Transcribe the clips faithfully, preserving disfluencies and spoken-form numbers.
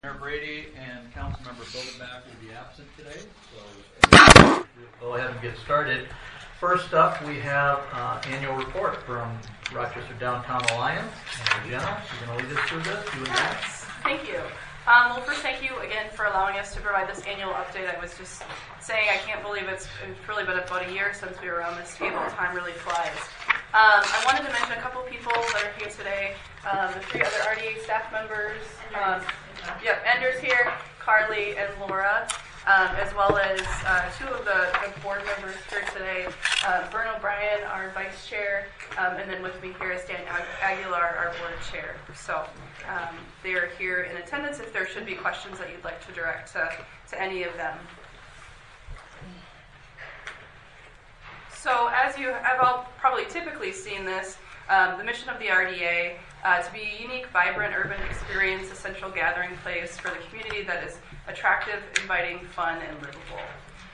Mayor Brady and Councilmember Bilderback will be absent today, so we'll go ahead and get started. First up, we have uh, annual report from Rochester Downtown Alliance. And Jenna, you're going to lead us through this. You and yes, thank you. Um, well, first, thank you again for allowing us to provide this annual update. I was just saying I can't believe it's, it's really been about a year since we were around this table. Time really flies. Um, I wanted to mention a couple people that are here today. Um, the three other R D A staff members. Um, yep, Ender's here, Carly and Laura, um, as well as uh, two of the, the board members here today. Uh, Vern O'Brien, our vice chair, um, and then with me here is Dan Aguilar, our board chair. So um, they are here in attendance if there should be questions that you'd like to direct to, to any of them. So as you have all probably typically seen this, um, the mission of the R D A, uh, to be a unique, vibrant, urban experience, a central gathering place for the community that is attractive, inviting, fun, and livable.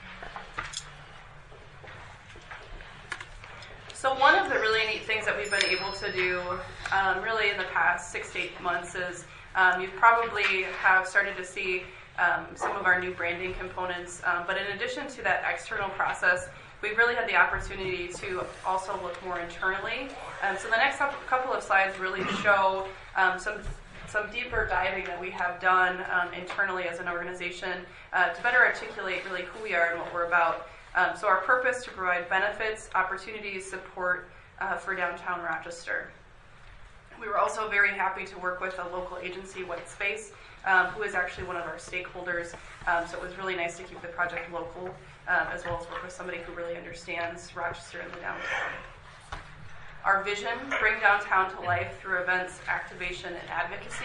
So one of the really neat things that we've been able to do um, really in the past six to eight months is um, you probably have started to see um, some of our new branding components, um, but in addition to that external process, we've really had the opportunity to also look more internally. Um, so the next couple of slides really show um, some some deeper diving that we have done um, internally as an organization uh, to better articulate really who we are and what we're about. Um, so our purpose to provide benefits, opportunities, support uh, for downtown Rochester. We were also very happy to work with a local agency, White Space, um, who is actually one of our stakeholders. Um, so it was really nice to keep the project local, um, as well as work with somebody who really understands Rochester and the downtown. Our vision, bring downtown to life through events, activation, and advocacy.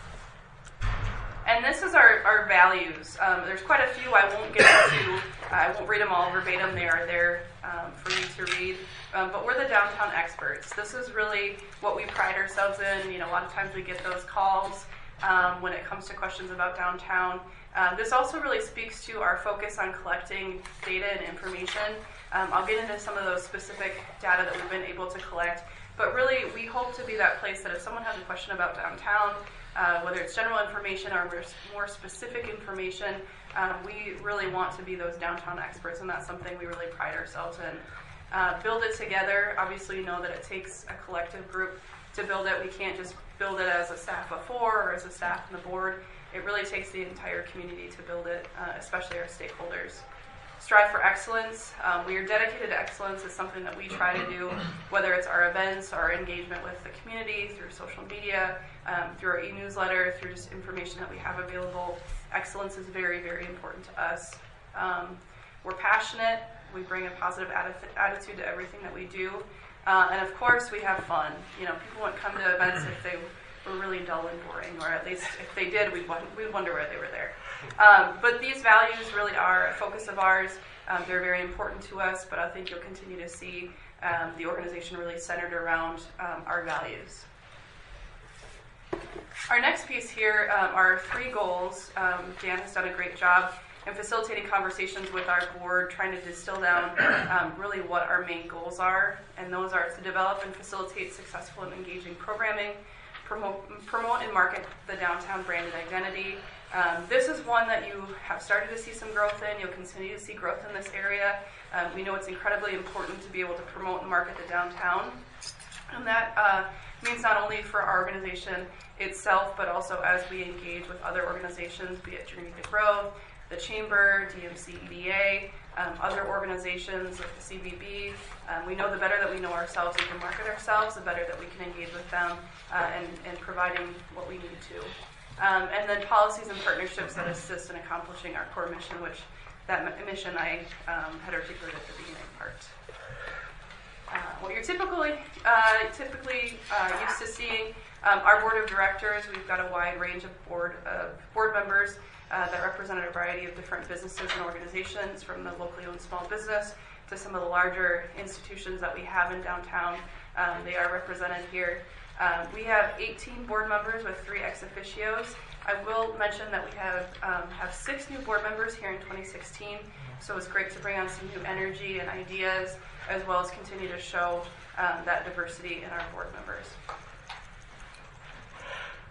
And this is our, our values. Um, there's quite a few I won't get into. I won't read them all verbatim. They are there um, for you to read. Um, but we're the downtown experts. This is really what we pride ourselves in. You know, a lot of times we get those calls um, when it comes to questions about downtown. Um, this also really speaks to our focus on collecting data and information. Um, I'll get into some of those specific data that we've been able to collect. But really, we hope to be that place that if someone has a question about downtown, uh, whether it's general information or more specific information, um, we really want to be those downtown experts, and that's something we really pride ourselves in. Uh, build it together. Obviously, you know that it takes a collective group to build it. We can't just build it as a staff of four or as a staff on the board. It really takes the entire community to build it, uh, especially our stakeholders. Strive for excellence. Um, we are dedicated to excellence. It's something that we try to do, whether it's our events, our engagement with the community, through social media, um, through our e-newsletter, through just information that we have available. Excellence is very, very important to us. Um, we're passionate. We bring a positive atti- attitude to everything that we do. Uh, and of course, we have fun. You know, people wouldn't come to events if they were really dull and boring, or at least if they did, we'd, we'd wonder why they were there. Um, but these values really are a focus of ours. Um, they're very important to us, but I think you'll continue to see um, the organization really centered around um, our values. Our next piece here um, are three goals. Um, Dan has done a great job in facilitating conversations with our board, trying to distill down um, really what our main goals are. And those are to develop and facilitate successful and engaging programming, promote, promote and market the downtown branded identity. Um, this is one that you have started to see some growth in. You'll continue to see growth in this area. Um, we know it's incredibly important to be able to promote and market the downtown. And that uh, means not only for our organization itself, but also as we engage with other organizations, be it Journey to Growth, the Chamber, D M C E D A, um, other organizations like the C V B. Um, we know the better that we know ourselves and can market ourselves, the better that we can engage with them uh, and, and providing what we need to. Um, and then policies and partnerships that assist in accomplishing our core mission, which that m- mission I um, had articulated at the beginning part. Uh, what you're typically uh, typically uh, used to seeing, um, our board of directors, we've got a wide range of board of board members uh, that represent a variety of different businesses and organizations, from the locally owned small business to some of the larger institutions that we have in downtown. Um, they are represented here. Um, we have eighteen board members with three ex officios. I will mention that we have um, have six new board members here in twenty sixteen, so it's great to bring on some new energy and ideas, as well as continue to show um, that diversity in our board members.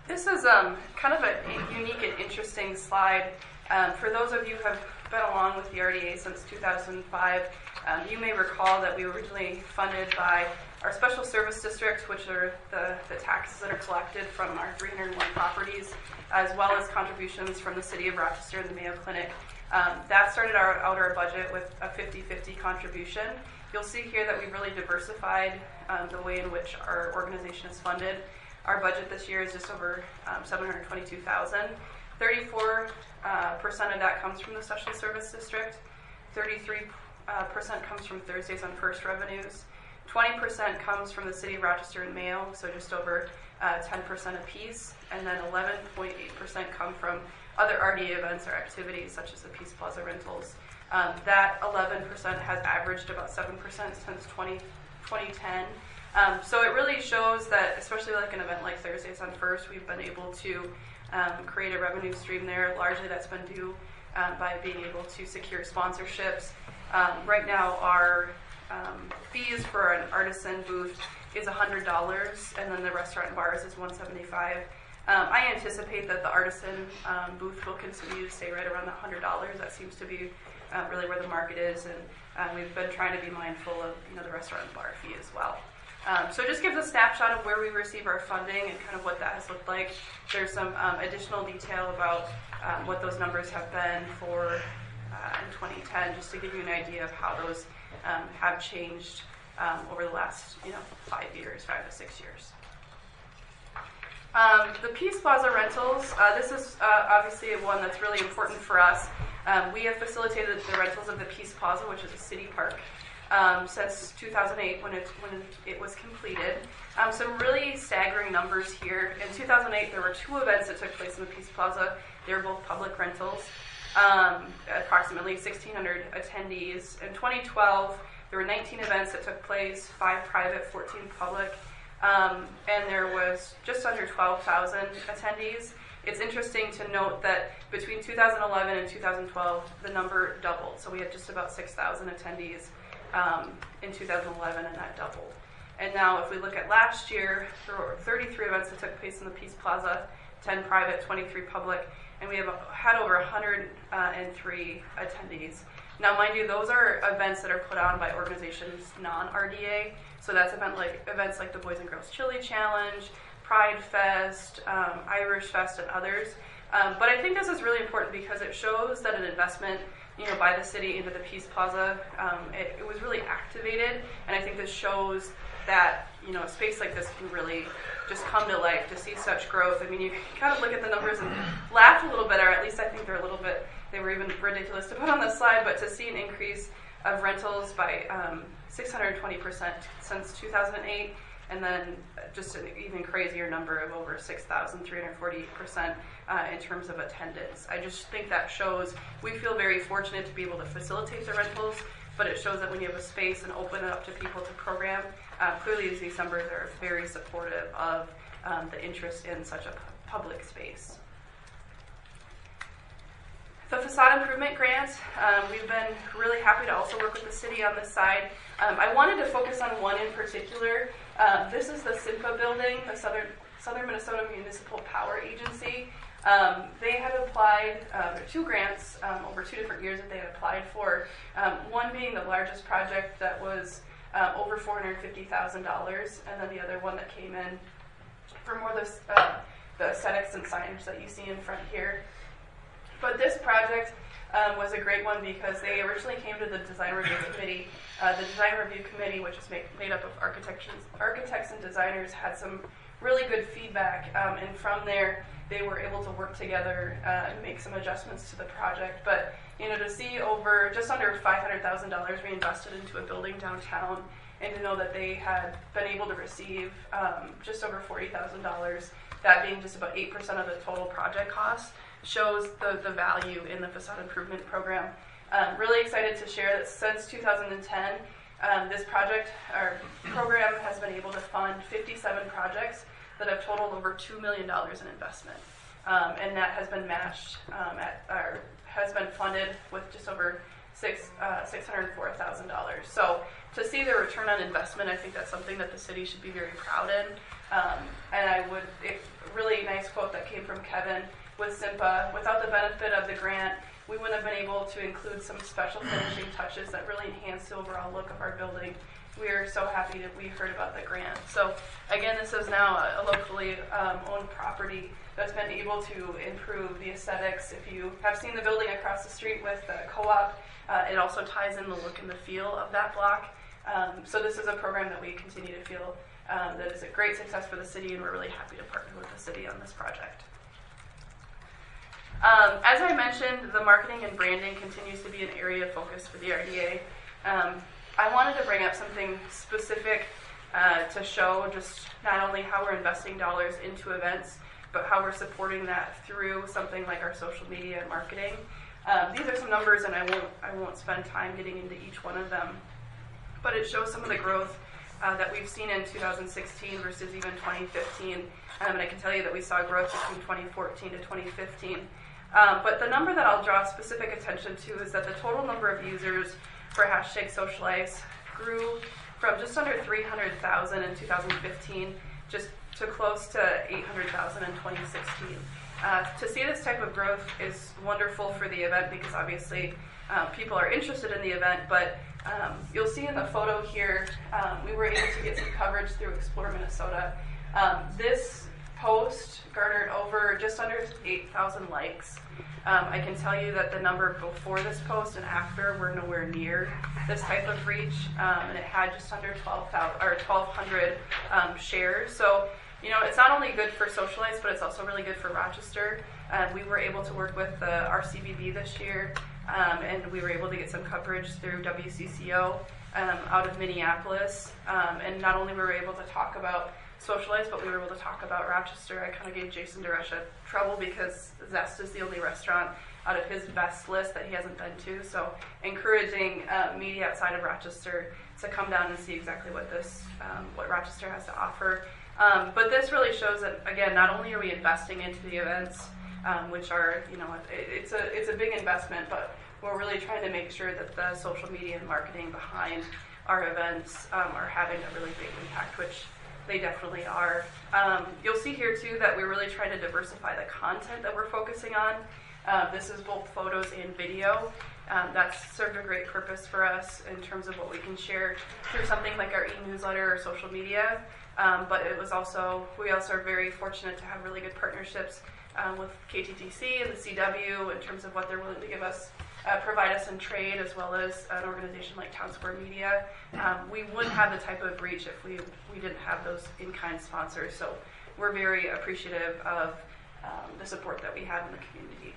This is um, kind of a, a unique and interesting slide. Um, for those of you who have been along with the R D A since two thousand five, um, you may recall that we were originally funded by our special service districts, which are the, the taxes that are collected from our three hundred one properties, as well as contributions from the City of Rochester and the Mayo Clinic. Um, that started our, out our budget with a fifty-fifty contribution. You'll see here that we've really diversified um, the way in which our organization is funded. Our budget this year is just over um, seven hundred twenty-two thousand dollars. thirty-four percent uh, of that comes from the Special Service District. thirty-three percent uh, comes from Thursdays on First revenues. twenty percent comes from the City of Rochester and Mayo, so just over uh, ten percent apiece. And then eleven point eight percent come from other R D A events or activities, such as the Peace Plaza rentals. Um, that eleven percent has averaged about seven percent since twenty ten. Um, so it really shows that, especially like an event like Thursdays on First, we've been able to um, create a revenue stream there. Largely that's been due um, by being able to secure sponsorships. Um, right now our um, fees for an artisan booth is one hundred dollars, and then the restaurant and bars is one hundred seventy-five dollars. Um, I anticipate that the artisan um, booth will continue to stay right around the one hundred dollars. That seems to be uh, really where the market is, and um, we've been trying to be mindful of you know the restaurant and bar fee as well. Um, so it just gives a snapshot of where we receive our funding and kind of what that has looked like. There's some um, additional detail about um, what those numbers have been for uh, in twenty ten, just to give you an idea of how those um, have changed um, over the last you know five years, five to six years. Um, the Peace Plaza rentals, uh, this is uh, obviously one that's really important for us. Um, we have facilitated the rentals of the Peace Plaza, which is a city park, um, since two thousand eight when it, when it was completed. Um, some really staggering numbers here. In two thousand eight, there were two events that took place in the Peace Plaza. They were both public rentals, um, approximately sixteen hundred attendees. In twenty twelve, there were nineteen events that took place, five private, fourteen public. Um, and there was just under twelve thousand attendees. It's interesting to note that between two thousand eleven and two thousand twelve, the number doubled. So we had just about six thousand attendees um, in two thousand eleven, and that doubled. And now if we look at last year, there were thirty-three events that took place in the Peace Plaza, ten private, twenty-three public, and we have had over one hundred three attendees. Now, mind you, those are events that are put on by organizations non-R D A. So that's event like events like the Boys and Girls Chili Challenge, Pride Fest, um, Irish Fest, and others. Um, but I think this is really important because it shows that an investment, you know, by the city into the Peace Plaza, um, it, it was really activated. And I think this shows that, you know, a space like this can really just come to life, to see such growth. I mean, you can kind of look at the numbers and laugh a little bit, or at least I think they're a little bit, they were even ridiculous to put on the slide, but to see an increase of rentals by um, six hundred twenty percent since two thousand eight, and then just an even crazier number of over six thousand three hundred forty-eight percent uh, in terms of attendance. I just think that shows we feel very fortunate to be able to facilitate the rentals, but it shows that when you have a space and open it up to people to program, uh, clearly these numbers are very supportive of um, the interest in such a pu- public space. The facade improvement grant, um, we've been really happy to also work with the city on this side. Um, I wanted to focus on one in particular. Um, this is the SIMPA building, the Southern, Southern Minnesota Municipal Power Agency. Um, they had applied uh, two grants um, over two different years that they had applied for, um, one being the largest project that was um, over four hundred fifty thousand dollars, and then the other one that came in for more of the, uh, the aesthetics and signage that you see in front here. But this project um, was a great one because they originally came to the design review committee. Uh, the design review committee, which is made, made up of architects, architects and designers, had some really good feedback. Um, and from there, they were able to work together uh, and make some adjustments to the project. But you know, to see over just under five hundred thousand dollars reinvested into a building downtown, and to know that they had been able to receive um, just over forty thousand dollars, that being just about eight percent of the total project cost, shows the, the value in the facade improvement program. Um, really excited to share that since two thousand ten, um, this project, our program has been able to fund fifty-seven projects that have totaled over two million dollars in investment. Um, and that has been matched, um, at, or has been funded with just over six, uh, six hundred four thousand dollars. So to see the return on investment, I think that's something that the city should be very proud in. Um, and I would, it, really nice quote that came from Kevin with Simpa, without the benefit of the grant, we wouldn't have been able to include some special finishing touches that really enhance the overall look of our building. We are so happy that we heard about the grant. So again, this is now a, a locally um, owned property that's been able to improve the aesthetics. If you have seen the building across the street with the co-op, uh, it also ties in the look and the feel of that block. Um, so this is a program that we continue to feel um, that is a great success for the city, and we're really happy to partner with the city on this project. Um, as I mentioned, the marketing and branding continues to be an area of focus for the R D A. Um, I wanted to bring up something specific uh, to show just not only how we're investing dollars into events, but how we're supporting that through something like our social media and marketing. Um, these are some numbers, and I won't I won't spend time getting into each one of them, but it shows some of the growth uh, that we've seen in two thousand sixteen versus even twenty fifteen. Um, and I can tell you that we saw growth between twenty fourteen to twenty fifteen. Um, but the number that I'll draw specific attention to is that the total number of users for hashtag Socialize grew from just under three hundred thousand in two thousand fifteen just to close to eight hundred thousand in twenty sixteen. Uh, to see this type of growth is wonderful for the event because obviously uh, people are interested in the event, but um, you'll see in the photo here, um, we were able to get some coverage through Explore Minnesota. Um, this post garnered over just under eight thousand likes. Um, I can tell you that the number before this post and after were nowhere near this type of reach, um, and it had just under twelve thousand or twelve hundred um, shares. So, you know, it's not only good for Socialize, but it's also really good for Rochester. Uh, we were able to work with the R C B B this year, um, and we were able to get some coverage through W C C O um, out of Minneapolis. Um, and not only were we able to talk about Socialize, but we were able to talk about Rochester. I kind of gave Jason DeResha trouble because Zest is the only restaurant out of his best list that he hasn't been to. So encouraging uh, media outside of Rochester to come down and see exactly what this, um, what Rochester has to offer. Um, but this really shows that, again, not only are we investing into the events, um, which are, you know, it, it's a it's a big investment, but we're really trying to make sure that the social media and marketing behind our events um, are having a really big impact, which they definitely are. Um, you'll see here, too, that we're really trying to diversify the content that we're focusing on. Uh, this is both photos and video. Um, that's served a great purpose for us in terms of what we can share through something like our e-newsletter or social media. Um, but it was also, we also are very fortunate to have really good partnerships um, with K T T C and the C W in terms of what they're willing to give us, uh, provide us in trade, as well as an organization like Town Square Media. Um, we wouldn't have the type of reach if we, we didn't have those in-kind sponsors. So we're very appreciative of um, the support that we have in the community.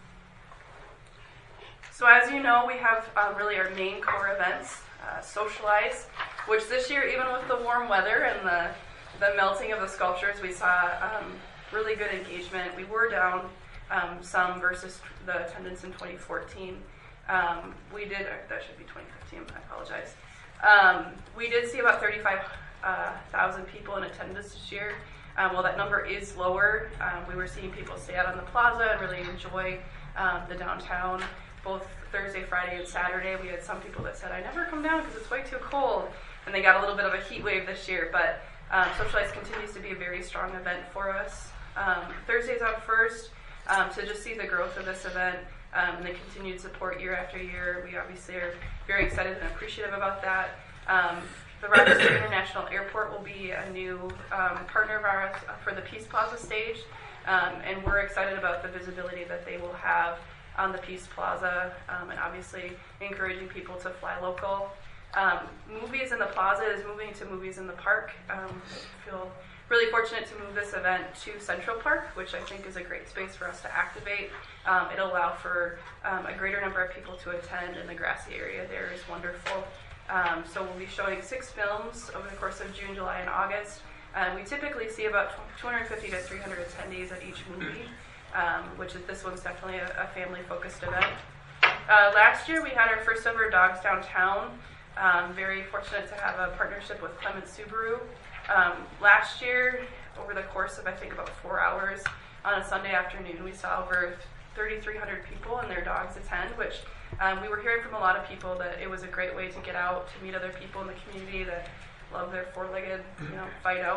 So as you know, we have um, really our main core events, uh, Socialize, which this year, even with the warm weather and the, the melting of the sculptures, we saw um, really good engagement. We were down um, some versus the attendance in twenty fourteen. Um, we did, that should be twenty fifteen, I apologize. Um, we did see about thirty-five thousand people in attendance this year. Um, while that number is lower, um, we were seeing people stay out on the plaza and really enjoy um, the downtown. Both Thursday, Friday, and Saturday, we had some people that said, I never come down because it's way too cold. And they got a little bit of a heat wave this year, but um, Socialize continues to be a very strong event for us. Um, Thursday's out first um, to just see the growth of this event um, and the continued support year after year. We obviously are very excited and appreciative about that. Um, the Rochester International Airport will be a new um, partner of ours for the Peace Plaza stage, um, and we're excited about the visibility that they will have on the Peace Plaza, um, and obviously encouraging people to fly local. Um, movies in the Plaza is moving to Movies in the Park. Um, I feel really fortunate to move this event to Central Park, which I think is a great space for us to activate. Um, it'll allow for um, a greater number of people to attend, and the grassy area there is wonderful. Um, so we'll be showing six films over the course of June, July, and August. Uh, we typically see about two hundred fifty to three hundred attendees at each movie. Um, which is this one's definitely a, a family-focused event. Uh, last year we had our first ever Dogs Downtown. Um, very fortunate to have a partnership with Clement Subaru. Um, last year, over the course of I think about four hours on a Sunday afternoon, we saw over thirty-three hundred people and their dogs attend, which um, we were hearing from a lot of people that it was a great way to get out, to meet other people in the community that love their four-legged, you know, Fido.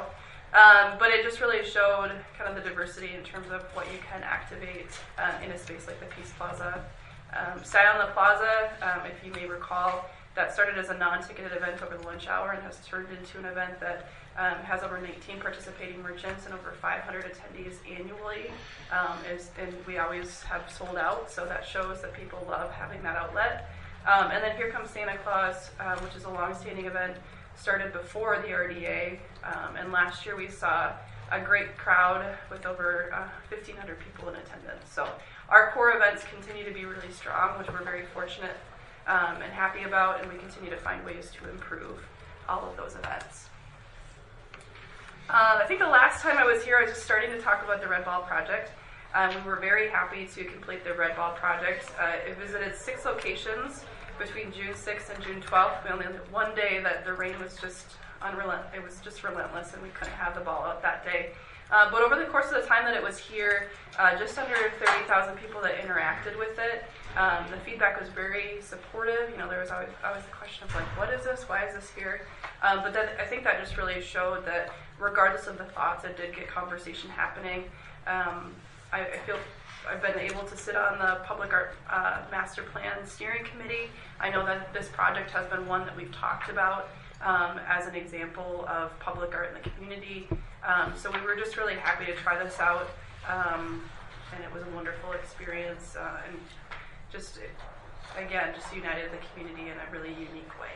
Um, but it just really showed kind of the diversity in terms of what you can activate um, in a space like the Peace Plaza. Um, Stay on the Plaza, um, if you may recall, that started as a non-ticketed event over the lunch hour and has turned into an event that um, has over nineteen participating merchants and over five hundred attendees annually. Um, is, and we always have sold out, so that shows that people love having that outlet. Um, and then Here Comes Santa Claus, uh, which is a long-standing event, started before the R D A, um, and last year we saw a great crowd with over uh, fifteen hundred people in attendance. So our core events continue to be really strong, which we're very fortunate um, and happy about, and we continue to find ways to improve all of those events. Uh, I think the last time I was here, I was just starting to talk about the Red Ball Project. Um, we were very happy to complete the Red Ball Project. Uh, it visited six locations between June sixth and June twelfth. We only had one day that the rain was just unrelent. It was just relentless, and we couldn't have the ball out that day. Uh, but over the course of the time that it was here, uh, just under thirty thousand people that interacted with it. Um, the feedback was very supportive. You know, there was always, always the question of like, what is this? Why is this here? Um, but then I think that just really showed that regardless of the thoughts, it did get conversation happening. Um, I, I feel I've been able to sit on the Public Art uh, Master Plan Steering Committee. I know that this project has been one that we've talked about um, as an example of public art in the community. Um, so we were just really happy to try this out, um, and it was a wonderful experience, uh, and just, again, just united the community in a really unique way.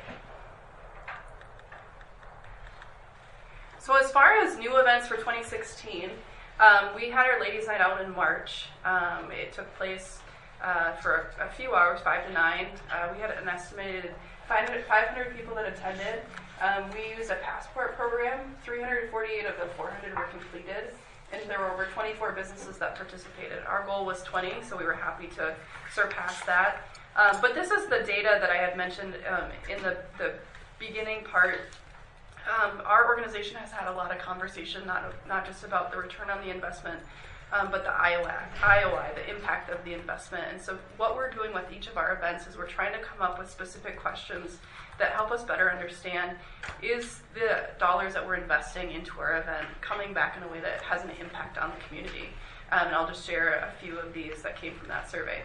So as far as new events for twenty sixteen, um, we had our Ladies' Night Out in March. Um, it took place uh, for a, a few hours, five to nine. Uh, we had an estimated five hundred people that attended. Um, we used a passport program. three hundred forty-eight of the four hundred were completed, and there were over twenty-four businesses that participated. Our goal was twenty, so we were happy to surpass that. Um, but this is the data that I had mentioned um, in the, the beginning part. Um, our organization has had a lot of conversation, not not just about the return on the investment, um, but the I O I, the impact of the investment. And so what we're doing with each of our events is we're trying to come up with specific questions that help us better understand, is the dollars that we're investing into our event coming back in a way that has an impact on the community? Um, and I'll just share a few of these that came from that survey.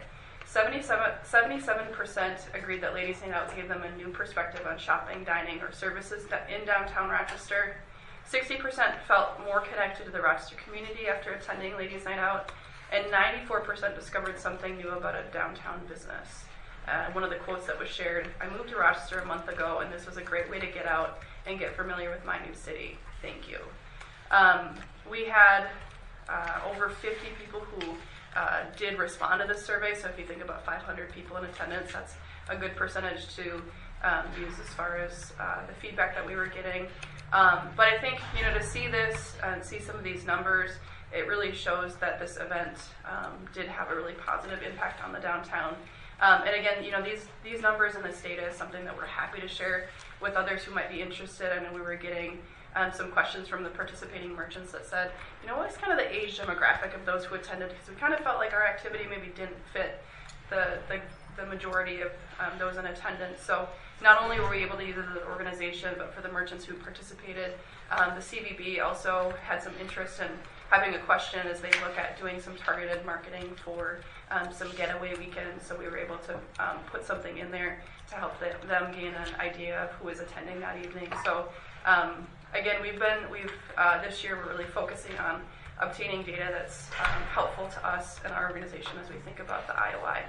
seventy-seven percent agreed that Ladies' Night Out gave them a new perspective on shopping, dining, or services in downtown Rochester. sixty percent felt more connected to the Rochester community after attending Ladies' Night Out, and ninety-four percent discovered something new about a downtown business. Uh, one of the quotes that was shared, "I moved to Rochester a month ago, and this was a great way to get out and get familiar with my new city. Thank you." Um, we had uh, over fifty people who uh, did respond to this survey, so if you think about five hundred people in attendance, that's a good percentage to um, use as far as uh, the feedback that we were getting. Um, but I think, you know, to see this and see some of these numbers, it really shows that this event um, did have a really positive impact on the downtown. Um, and again, you know, these these numbers and this data is something that we're happy to share with others who might be interested. I know we were getting um, some questions from the participating merchants that said, you know, what's kind of the age demographic of those who attended? Because we kind of felt like our activity maybe didn't fit the the, the majority of um, those in attendance. So not only were we able to use it as an organization, but for the merchants who participated, um, the C V B also had some interest in having a question as they look at doing some targeted marketing for um, some getaway weekends. So we were able to um, put something in there to help the, them gain an idea of who is attending that evening. So um, again, we've been, we've uh, this year we're really focusing on obtaining data that's um, helpful to us and our organization as we think about the I O I.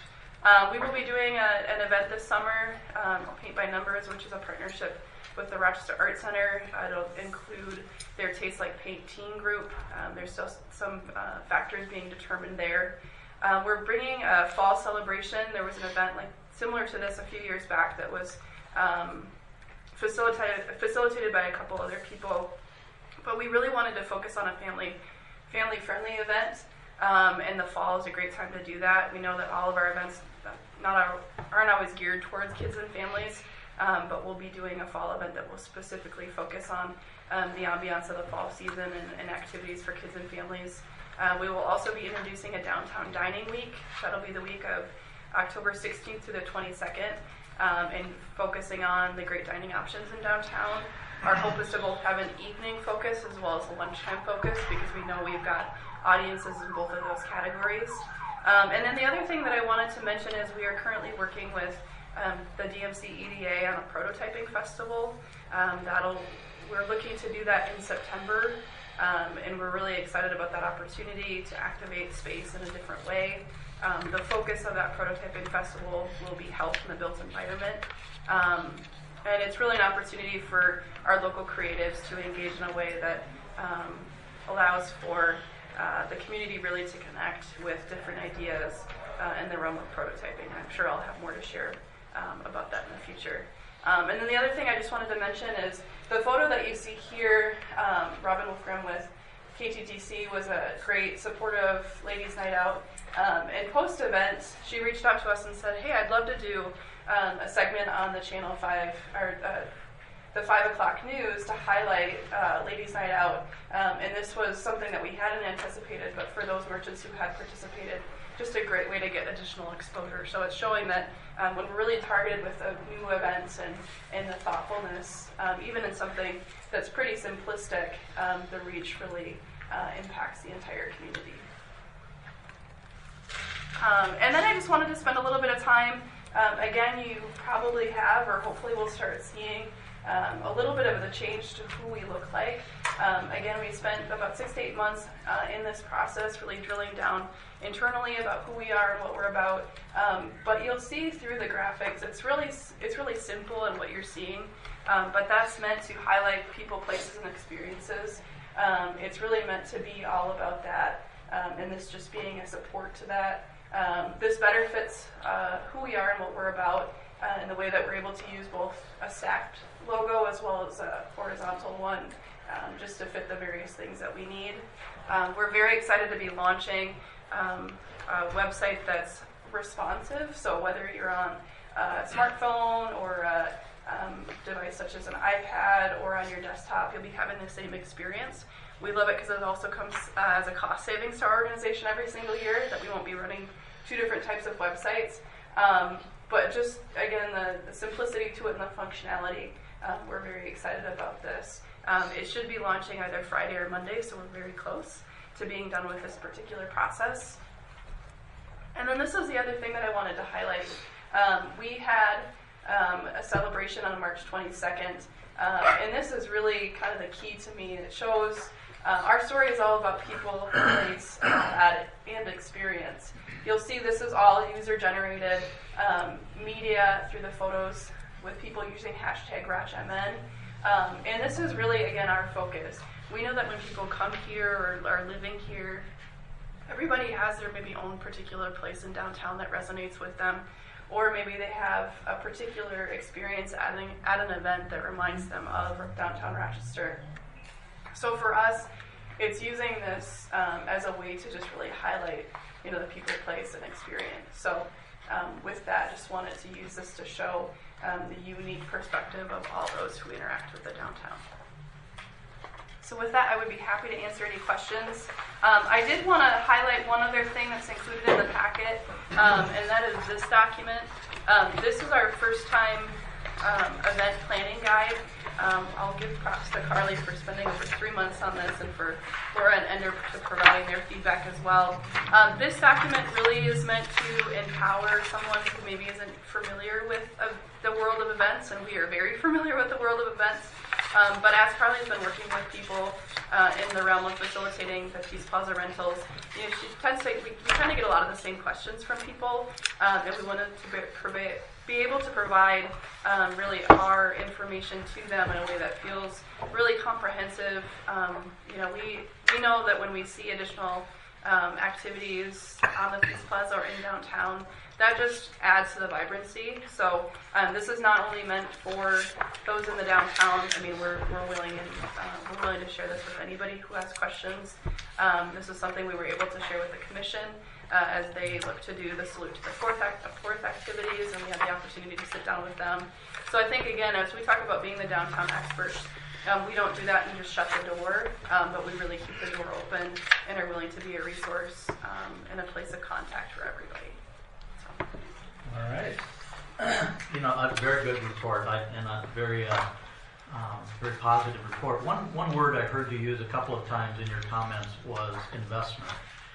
Um, we will be doing a, an event this summer, um, Paint by Numbers, which is a partnership with the Rochester Art Center. Uh, it'll include their Taste Like Paint teen group. Um, there's still some uh, factors being determined there. Uh, we're bringing a fall celebration. There was an event like similar to this a few years back that was um, facilitated facilitated by a couple other people, but we really wanted to focus on a family family friendly event. Um, and the fall is a great time to do that. We know that all of our events not our, aren't always geared towards kids and families, um, but we'll be doing a fall event that will specifically focus on um, the ambiance of the fall season and, and activities for kids and families. Uh, we will also be introducing a downtown dining week. That'll be the week of October sixteenth through the twenty-second, um, and focusing on the great dining options in downtown. our hope is to both have an evening focus as well as a lunchtime focus, because we know we've got audiences in both of those categories. Um, and then the other thing that I wanted to mention is we are currently working with um, the D M C E D A on a prototyping festival. Um, that'll we're looking to do that in September, um, and we're really excited about that opportunity to activate space in a different way. Um, the focus of that prototyping festival will be health in the built environment. Um, and it's really an opportunity for our local creatives to engage in a way that um, allows for uh, the community really to connect with different ideas uh, in the realm of prototyping. I'm sure I'll have more to share um, about that in the future. Um, and then the other thing I just wanted to mention is the photo that you see here, um, Robin Wolfgram with K T T C was a great supportive ladies' night out. Um, and post-event, she reached out to us and said, hey, I'd love to do um, a segment on the Channel five, or uh, the five o'clock news to highlight uh, ladies' night out. Um, and this was something that we hadn't anticipated, but for those merchants who had participated, just a great way to get additional exposure. So it's showing that um, when we're really targeted with the new events and, and the thoughtfulness, um, even in something that's pretty simplistic, um, the reach really uh, impacts the entire community. Um, and then I just wanted to spend a little bit of time, um, again, you probably have, or hopefully we'll start seeing um, a little bit of the change to who we look like. Um, again, we spent about six to eight months uh, in this process, really drilling down internally about who we are and what we're about. Um, but you'll see through the graphics, it's really it's really simple in what you're seeing, um, but that's meant to highlight people, places, and experiences. Um, it's really meant to be all about that, um, and this just being a support to that. Um, this better fits uh, who we are and what we're about, uh, in the way that we're able to use both a stacked logo as well as a horizontal one, um, just to fit the various things that we need. Um, we're very excited to be launching um, a website that's responsive, so whether you're on a smartphone or a um, device such as an iPad or on your desktop, you'll be having the same experience. We love it because it also comes uh, as a cost savings to our organization every single year, that we won't be running two different types of websites. Um, but just, again, the, the simplicity to it and the functionality, um, we're very excited about this. Um, it should be launching either Friday or Monday, so we're very close to being done with this particular process. And then this is the other thing that I wanted to highlight. Um, we had um, a celebration on March twenty-second, uh, and this is really kind of the key to me. It shows uh, our story is all about people, place, uh, and experience. You'll see this is all user-generated um, media through the photos with people using hashtag RatchMN. Um, and this is really, again, our focus. We know that when people come here or are living here, everybody has their maybe own particular place in downtown that resonates with them, or maybe they have a particular experience at an, at an event that reminds them of downtown Rochester. So for us, it's using this um, as a way to just really highlight, you know, the people, place, and experience. So um, with that, just wanted to use this to show um, the unique perspective of all those who interact with the downtown. So with that, I would be happy to answer any questions. Um, I did want to highlight one other thing that's included in the packet, um, and that is this document. Um, this is our first time um, event planning guide. Um, I'll give props to Carly for spending over three months on this, and for Laura and Ender for providing their feedback as well. Um, this document really is meant to empower someone who maybe isn't familiar with uh, the world of events, and we are very familiar with the world of events. Um, but as Carly's been working with people uh, in the realm of facilitating the Peace Plaza rentals, you know, she tends to, we, we tend to get a lot of the same questions from people, um, and we wanted to be, provide, be able to provide um, really our information to them in a way that feels really comprehensive. Um, you know, we we know that when we see additional um, activities on the Peace Plaza or in downtown, that just adds to the vibrancy. So um, this is not only meant for those in the downtown. I mean, we're we're willing and uh, we're willing to share this with anybody who has questions. Um, this is something we were able to share with the commission uh, as they look to do the Salute to the Fourth, act, fourth activities, and we had the opportunity to sit down with them. So I think, again, as we talk about being the downtown experts, um, we don't do that and just shut the door, um, but we really keep the door open and are willing to be a resource um, and a place of contact for everybody. All right. You know, a very good report, I, and a very uh, um, very positive report. One, one word I heard you use a couple of times in your comments was investment.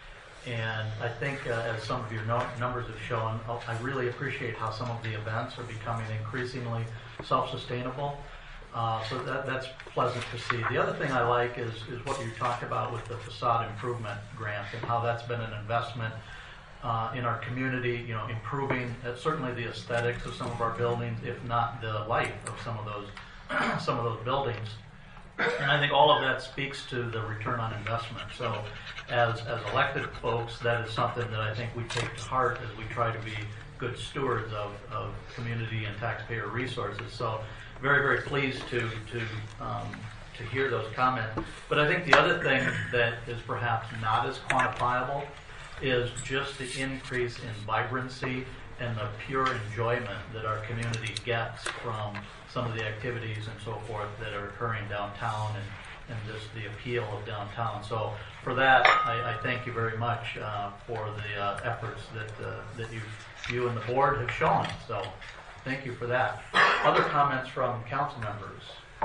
And I think, uh, as some of your no- numbers have shown, I really appreciate how some of the events are becoming increasingly self-sustainable. Uh, so that, that's pleasant to see. The other thing I like is, is what you talked about with the facade improvement grant and how that's been an investment uh, in our community, you know, improving uh, certainly the aesthetics of some of our buildings, if not the life of some of those some of those buildings. And I think all of that speaks to the return on investment. So as, as elected folks, that is something that I think we take to heart as we try to be good stewards of, of community and taxpayer resources. So very, very pleased to, to, um, to hear those comments. But I think the other thing that is perhaps not as quantifiable is just the increase in vibrancy and the pure enjoyment that our community gets from some of the activities and so forth that are occurring downtown and, and just the appeal of downtown. So for that, I, I thank you very much uh, for the uh, efforts that uh, that you you and the board have shown. So thank you for that. Other comments from council members?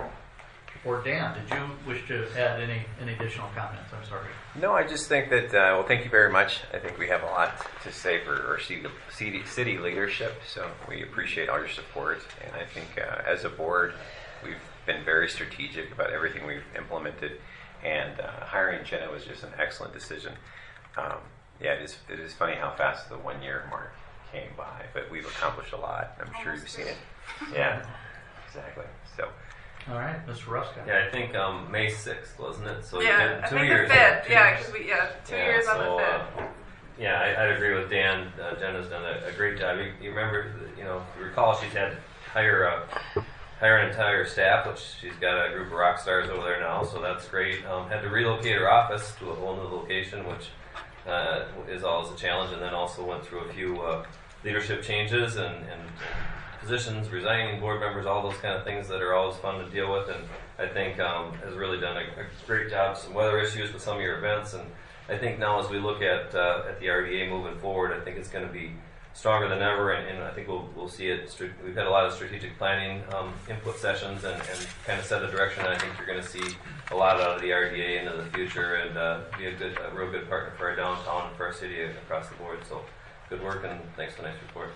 Or Dan, did you wish to add any, any additional comments? I'm sorry. No, I just think that, uh, well, thank you very much. I think we have a lot to say for our city, city, city leadership, so we appreciate all your support. And I think uh, as a board, we've been very strategic about everything we've implemented, and uh, hiring Jenna was just an excellent decision. Um, yeah, it is, it is funny how fast the one-year mark came by, but we've accomplished a lot. I'm sure you've seen it. Yeah, exactly. So. All right, Mister Ruska. Yeah, I think um, May sixth, wasn't it? So yeah, you did two I think years. the fifth. Two Yeah, years. because we yeah two yeah, years so, on the fifth. Uh, yeah, I, I'd agree with Dan. Uh, Jenna's done a, a great job. You, you remember, you know, if you recall, she's had to hire uh, hire an entire staff, which she's got a group of rock stars over there now, so that's great. Um, had to relocate her office to a whole new location, which uh, is always a challenge, and then also went through a few uh, leadership changes and, and, and positions, resigning board members, all those kind of things that are always fun to deal with, and I think um, has really done a, a great job. Some weather issues with some of your events, and I think now as we look at uh, at the R D A moving forward, I think it's going to be stronger than ever, and, and I think we'll we'll see it. We've had a lot of strategic planning um, input sessions and, and kind of set a direction. And I think you're going to see a lot out of the R D A into the future, and uh, be a good, a real good partner for our downtown and for our city across the board. So good work, and thanks for the nice report.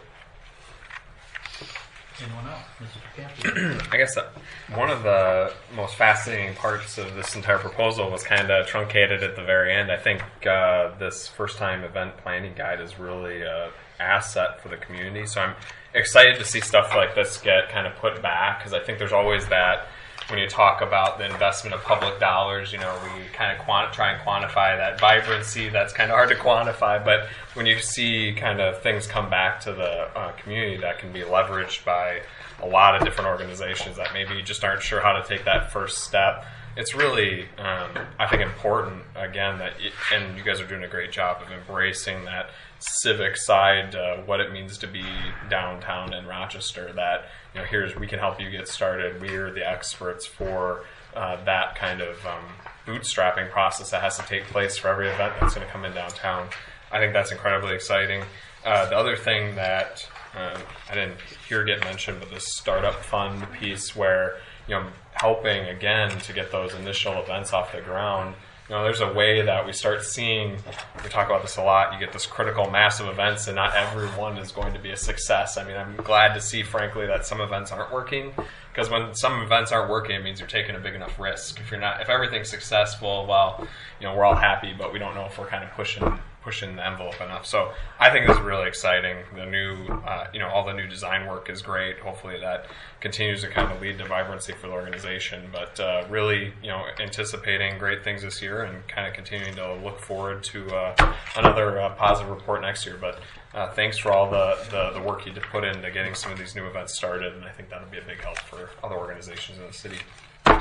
Anyone else? Mister Campbell. I guess uh, one of the most fascinating parts of this entire proposal was kind of truncated at the very end. I think uh, this first-time event planning guide is really an asset for the community. So I'm excited to see stuff like this get kind of put back, because I think there's always that, when you talk about the investment of public dollars, you know, we kind of quanti- try and quantify that vibrancy. That's kind of hard to quantify, but when you see kind of things come back to the uh, community that can be leveraged by a lot of different organizations that maybe just aren't sure how to take that first step, it's really, um, I think, important, again, that it, and you guys are doing a great job of embracing that civic side, uh, what it means to be downtown in Rochester, that, you know, here's, we can help you get started. We're the experts for uh, that kind of um, bootstrapping process that has to take place for every event that's going to come in downtown. I think that's incredibly exciting. Uh, the other thing that uh, I didn't hear get mentioned, but the startup fund piece where, you know, helping again to get those initial events off the ground. You know, there's a way that we start seeing, we talk about this a lot, you get this critical mass of events and not everyone is going to be a success. I mean, I'm glad to see, frankly, that some events aren't working, because when some events aren't working, it means you're taking a big enough risk. If you're not, if everything's successful, well, you know, we're all happy, but we don't know if we're kind of pushing pushing the envelope enough. So I think this is really exciting. The new, uh, you know, all the new design work is great. Hopefully that continues to kind of lead to vibrancy for the organization. But uh, really, you know, anticipating great things this year and kind of continuing to look forward to uh, another uh, positive report next year. But uh, thanks for all the, the, the work you did put into getting some of these new events started, and I think that'll be a big help for other organizations in the city. Anyone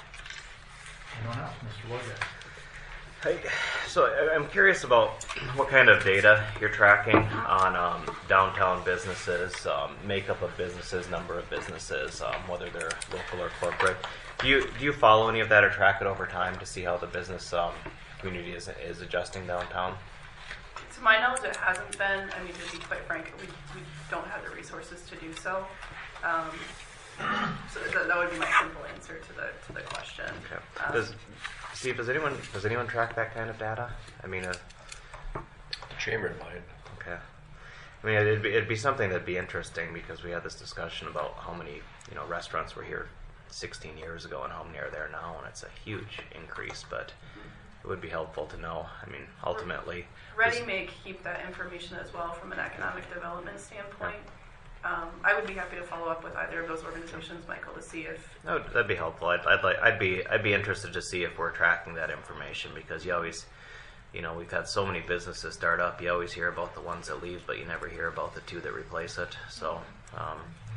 else? Mister Wojak. Hey, so I- I'm curious about what kind of data you're tracking on um, downtown businesses, um, makeup of businesses, number of businesses, um, whether they're local or corporate. Do you do you follow any of that or track it over time to see how the business um, community is is adjusting downtown? To my knowledge, it hasn't been. I mean, to be quite frank, we, we don't have the resources to do so. Um, So that, that would be my simple answer to the to the question. Okay. Um, Does Steve? Does anyone does anyone track that kind of data? I mean, uh, Chamber might. okay. I mean, it'd be, it'd be something that'd be interesting because we had this discussion about how many you know restaurants were here sixteen years ago and how many are there now, and it's a huge increase. But it would be helpful to know. I mean, ultimately, Ready Make keep that information as well from an economic development standpoint. Um, I would be happy to follow up with either of those organizations, Michael, to see if no, that'd be helpful. I'd, I'd like, I'd be, I'd be interested to see if we're tracking that information because you always, you know, we've had so many businesses start up. You always hear about the ones that leave, but you never hear about the two that replace it. So, um,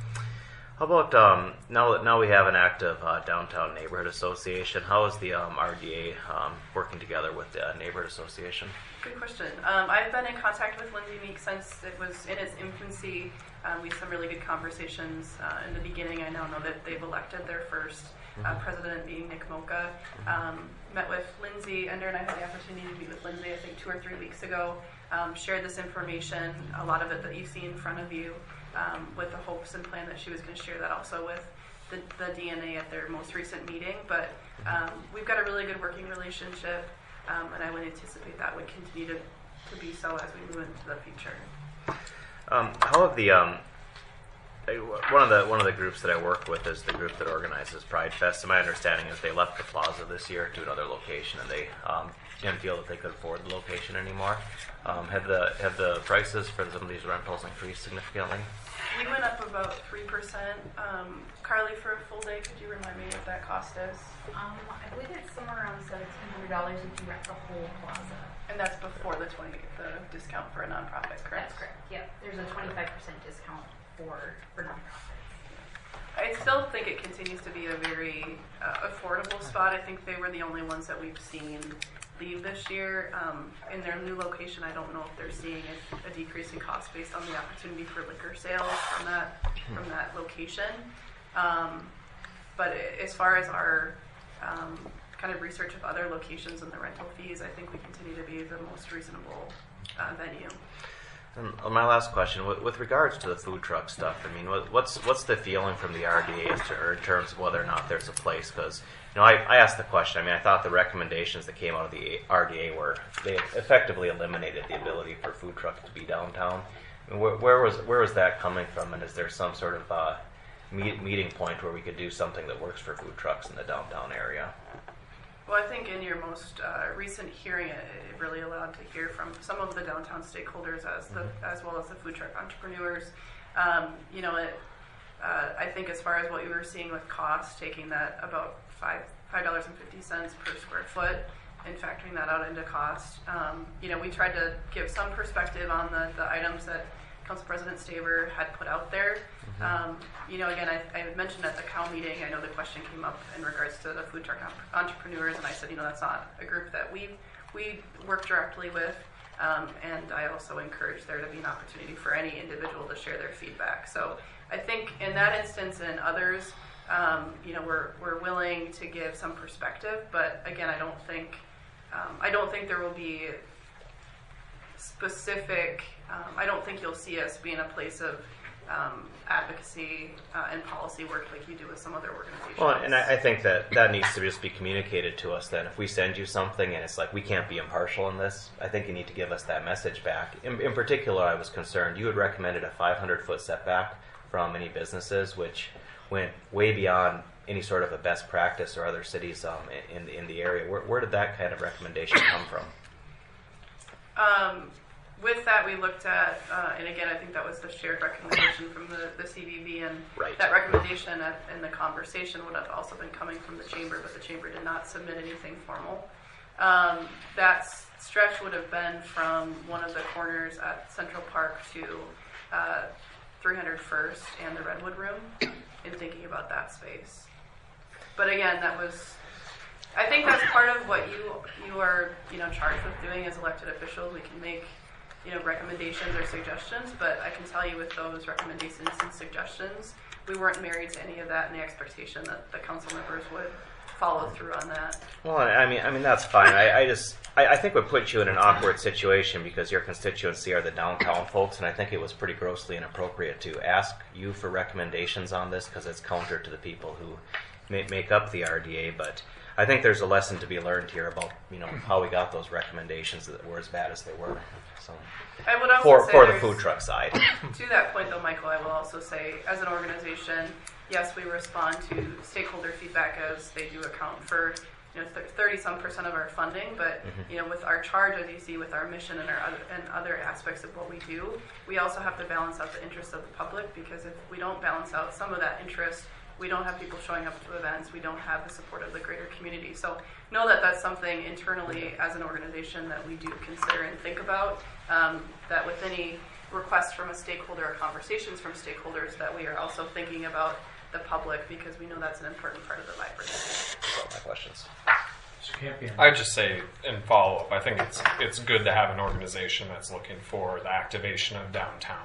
how about um, now that now we have an active uh, downtown neighborhood association? How is the um, R D A um, working together with the uh, neighborhood association? Good question. Um, I've been in contact with Lindsay Meek since it was in its infancy. Um, we had some really good conversations uh, in the beginning. I now know that they've elected their first uh, president, being Nick Mocha. Um, met with Lindsay. Ender and I had the opportunity to meet with Lindsay, I think, two or three weeks ago. Um, shared this information, a lot of it that you see in front of you, um, with the hopes and plan that she was going to share that also with the, the D N A at their most recent meeting. But um, we've got a really good working relationship. Um, and I would anticipate that would continue to, to be so as we move into the future. Um, how have the um, I- one of the one of the groups that I work with is the group that organizes Pride Fest. And my understanding is they left the plaza this year to another location, and they um, didn't feel that they could afford the location anymore. Um, have the have the prices for some of these rentals increased significantly? We went up about three percent. Um, Carly, for a full day, could you remind me what that cost is? Um, I believe it's somewhere around seventeen hundred dollars if you rent the whole plaza. And that's before the twenty the discount for a nonprofit, correct? That's correct. Yep. There's a twenty-five percent discount for for nonprofits. I still think it continues to be a very uh, affordable spot. I think they were the only ones that we've seen leave this year. Um, in their new location, I don't know if they're seeing a, a decrease in cost based on the opportunity for liquor sales from that from that location. Um, but as far as our um, kind of research of other locations and the rental fees, I think we continue to be the most reasonable uh, venue. And my last question, with, with regards to the food truck stuff, I mean, what, what's what's the feeling from the R D A as to, or in terms of whether or not there's a place? Because you know, I, I asked the question. I mean, I thought the recommendations that came out of the R D A were they effectively eliminated the ability for food trucks to be downtown. I mean, where, where was where was that coming from? And is there some sort of uh, meet, meeting point where we could do something that works for food trucks in the downtown area? Well, I think in your most uh, recent hearing, it, it really allowed to hear from some of the downtown stakeholders, as the as well as the food truck entrepreneurs. Um, you know, it, uh, I think as far as what you were seeing with cost, taking that about five five dollars and fifty cents per square foot and factoring that out into cost. Um, you know, we tried to give some perspective on the, the items that Council President Staver had put out there. Mm-hmm. Um, you know, again, I, I mentioned at the C O W meeting, I know the question came up in regards to the food truck entrepreneurs, and I said, you know, that's not a group that we we work directly with, um, and I also encourage there to be an opportunity for any individual to share their feedback. So I think in that instance and others, um, you know, we're we're willing to give some perspective, but again, I don't think um, I don't think there will be specific. Um, I don't think you'll see us be in a place of um, advocacy uh, and policy work like you do with some other organizations. Well, and I, I think that that needs to just be communicated to us then. If we send you something and it's like, we can't be impartial in this, I think you need to give us that message back. In, in particular, I was concerned, you had recommended a five hundred foot setback from any businesses, which went way beyond any sort of a best practice or other cities um, in, in the area. Where, where did that kind of recommendation come from? Um, with that, we looked at, uh, and again, I think that was the shared recommendation from the, the C V B, and Right. that recommendation at, in the conversation would have also been coming from the chamber, but the chamber did not submit anything formal. Um, that s- stretch would have been from one of the corners at Central Park to uh, three hundred first and the Redwood Room, in thinking about that space. But again, that was, I think that's part of what you you are you know charged with doing as elected officials. We can make you know recommendations or suggestions, but I can tell you with those recommendations and suggestions, we weren't married to any of that in the expectation that the council members would follow through on that. Well, I mean, I mean that's fine. I, I just, I, I think would put you in an awkward situation because your constituency are the downtown folks, and I think it was pretty grossly inappropriate to ask you for recommendations on this because it's counter to the people who make, make up the R D A. But I think there's a lesson to be learned here about, you know, how we got those recommendations that were as bad as they were. So I would also for say for the there's- food truck side. To that point, though, Michael, I will also say, as an organization, yes, we respond to stakeholder feedback as they do account for, you know, thirty some percent of our funding. But you know, with our charge, as you see, with our mission and our other, and other aspects of what we do, we also have to balance out the interests of the public. Because if we don't balance out some of that interest, we don't have people showing up to events. We don't have the support of the greater community. So know that that's something internally as an organization that we do consider and think about. Um, that with any requests from a stakeholder or conversations from stakeholders, that we are also thinking about the public because we know that's an important part of the library. That's all my questions. Mister Campion. I'd just say in follow up, I think it's it's good to have an organization that's looking for the activation of downtown,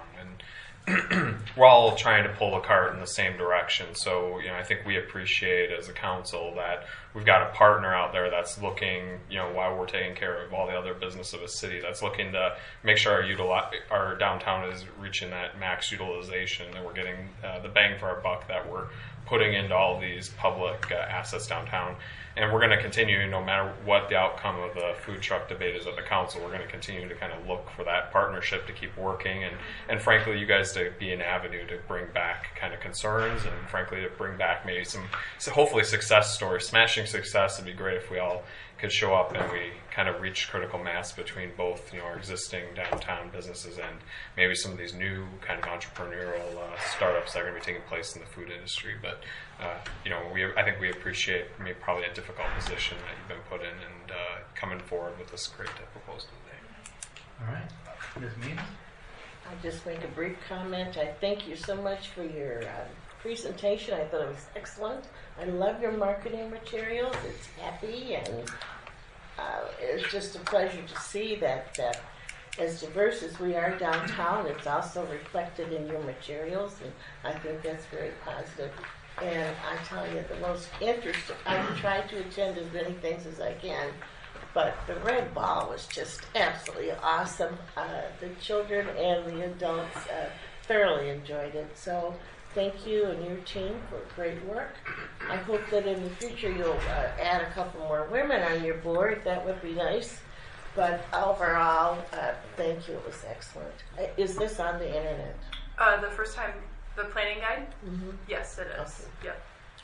and we're all trying to pull the cart in the same direction. So, you know, I think we appreciate as a council that we've got a partner out there that's looking, you know, while we're taking care of all the other business of a city, that's looking to make sure our utili- our downtown is reaching that max utilization, and we're getting uh, the bang for our buck that we're putting into all these public uh, assets downtown. And we're going to continue, no matter what the outcome of the food truck debate is at the council, we're going to continue to kind of look for that partnership to keep working. And, and frankly, you guys to be an avenue to bring back kind of concerns and, frankly, to bring back maybe some, so hopefully, success stories. Smashing success would be great if we all could show up and we kind of reach critical mass between both, you know, our existing downtown businesses and maybe some of these new kind of entrepreneurial uh, startups that are going to be taking place in the food industry. But uh, you know, we I think we appreciate maybe probably a difficult position that you've been put in and uh, coming forward with this great proposal today. All right. Miz Means? I'll just make a brief comment. I thank you so much for your uh, presentation. I thought it was excellent. I love your marketing materials. It's happy, and uh, it's just a pleasure to see that, that as diverse as we are downtown, it's also reflected in your materials, and I think that's very positive. And I tell you, the most interesting, I try to attend as many things as I can, but the Red Ball was just absolutely awesome. Uh, the children and the adults uh, thoroughly enjoyed it. So thank you and your team for great work. I hope that in the future you'll uh, add a couple more women on your board. That would be nice. But overall, uh, thank you. It was excellent. Uh, is this on the internet? Uh, the first time, the planning guide? Mm-hmm. Yes, it is. Okay. Yep.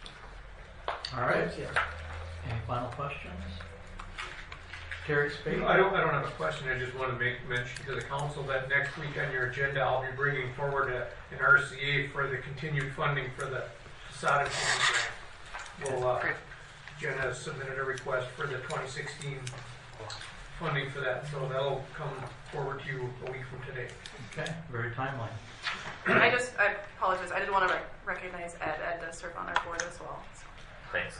All right. Thank you. Any final questions? Terry Spade? I don't, I don't have a question. I just want to make mention to the council that next week on your agenda, I'll be bringing forward a, an R C A for the continued funding for the facade grant. Well, uh, Jen has submitted a request for the twenty sixteen funding for that, so that'll come forward to you a week from today. Okay, very timely. And I just, I apologize. I did want to rec- recognize Ed. Ed does serve on our board as well. So. Thanks.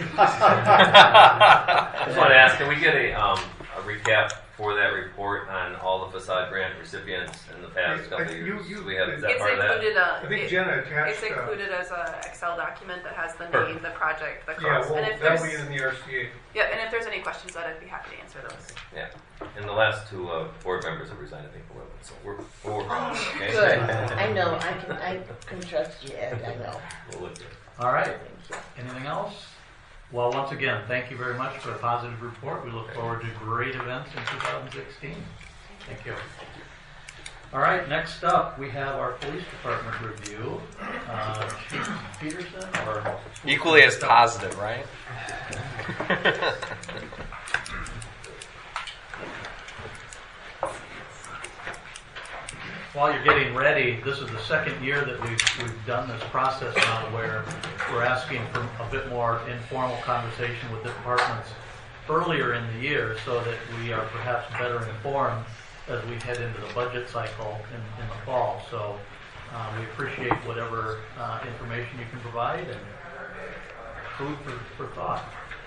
I just want to ask, can we get a, um, a recap for that report on all the facade grant recipients in the past couple of You- years? you- Do we have, is that It's part of that? included. Uh, I think it- Jenna attached. It's included as a Excel document that has the name, Perfect. the project, the Uh, yeah, cost. well, and if that'll there's be in the R C A. yeah, and if there's any questions, that I'd be happy to answer those. Yeah. And the last two uh, board members have resigned, I think, for so we're, we're working on it, okay? Good. I know. I can. I can trust you, Ed. I know. We'll look good. All right. Thank you. Anything else? Well, once again, thank you very much for a positive report. We look forward to great events in two thousand sixteen. Thank you. All right, next up, we have our police department review. Uh, Chief Peterson, or Equally as positive, right? while you're getting ready, this is the second year that we've, we've done this process now where we're asking for a bit more informal conversation with the departments earlier in the year so that we are perhaps better informed as we head into the budget cycle in, in the fall. So uh, we appreciate whatever uh, information you can provide and food for, for thought.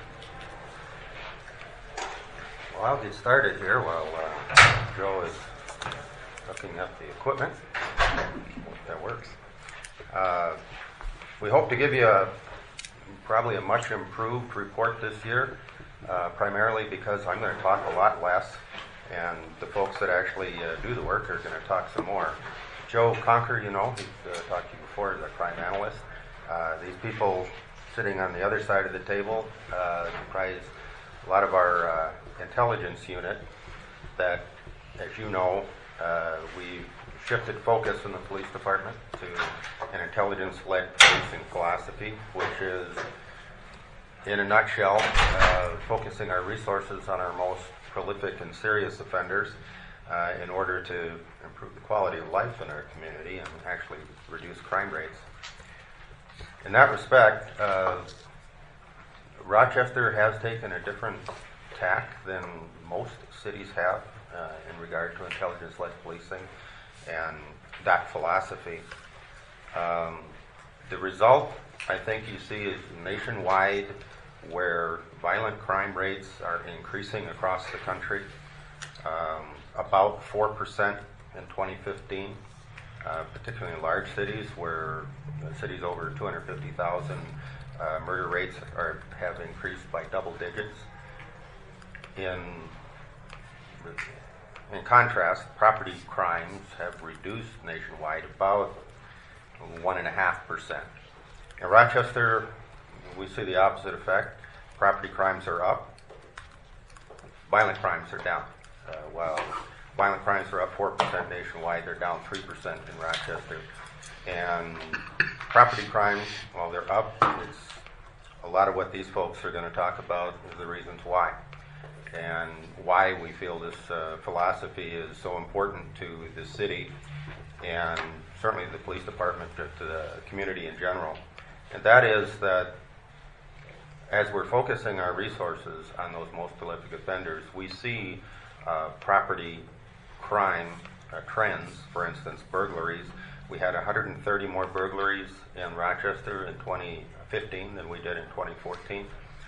Well, I'll get started here while uh, Joe is hooking up the equipment. Hope that works. Uh, we hope to give you a probably a much improved report this year, uh, primarily because I'm going to talk a lot less, and the folks that actually uh, do the work are going to talk some more. Joe Conker, you know, he's uh, talked to you before, is a crime analyst. Uh, these people sitting on the other side of the table uh, comprise a lot of our uh, intelligence unit that, as you know, uh, we shifted focus in the police department to an intelligence-led policing philosophy, which is, in a nutshell, uh, focusing our resources on our most prolific and serious offenders uh, in order to improve the quality of life in our community and actually reduce crime rates. In that respect, uh, Rochester has taken a different tack than most cities have uh, in regard to intelligence-led policing and that philosophy. Um, the result, I think you see, is nationwide, where violent crime rates are increasing across the country, um, about four percent in twenty fifteen, uh, particularly in large cities where uh, cities over two hundred fifty thousand uh, murder rates are, have increased by double digits. In In contrast, property crimes have reduced nationwide about one and a half percent. In Rochester, we see the opposite effect. Property crimes are up, violent crimes are down. Uh, while violent crimes are up four percent nationwide, they're down three percent in Rochester. And property crimes, while they're up, it's a lot of what these folks are going to talk about is the reasons why, and why we feel this uh, philosophy is so important to the city and certainly the police department, to, to the community in general. And that is that as we're focusing our resources on those most prolific offenders, we see uh, property crime uh, trends. For instance, burglaries. We had one hundred thirty more burglaries in Rochester in twenty fifteen than we did in twenty fourteen.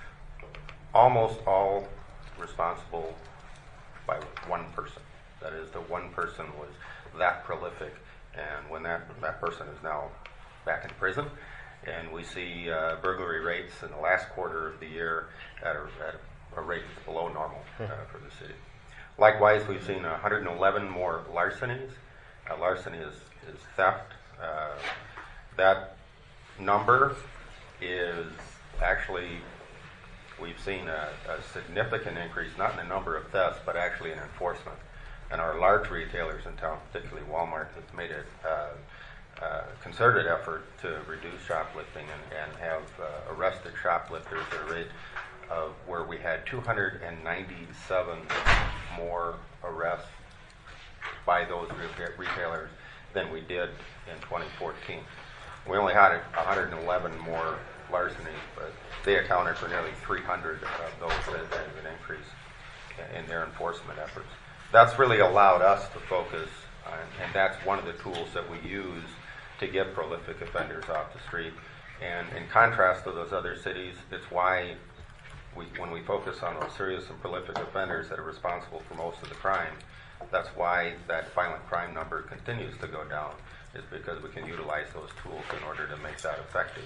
Almost all responsible by one person. That is, the one person was that prolific, and when that that person is now back in prison, and we see uh, burglary rates in the last quarter of the year at a, at a rate that's below normal uh, for the city. Likewise, we've seen one hundred eleven more larcenies. Uh, larceny is, is theft. Uh, that number is actually, we've seen a, a significant increase, not in the number of thefts, but actually in enforcement. And our large retailers in town, particularly Walmart, has made a uh, uh, concerted effort to reduce shoplifting and, and have uh, arrested shoplifters at a rate of where we had two hundred ninety-seven more arrests by those reta- retailers than we did in twenty fourteen. We only had one hundred eleven more larcenies, but they accounted for nearly three hundred of those that had an increase in their enforcement efforts. That's really allowed us to focus on, and that's one of the tools that we use to get prolific offenders off the street. And in contrast to those other cities, it's why we, when we focus on those serious and prolific offenders that are responsible for most of the crime, that's why that violent crime number continues to go down, is because we can utilize those tools in order to make that effective.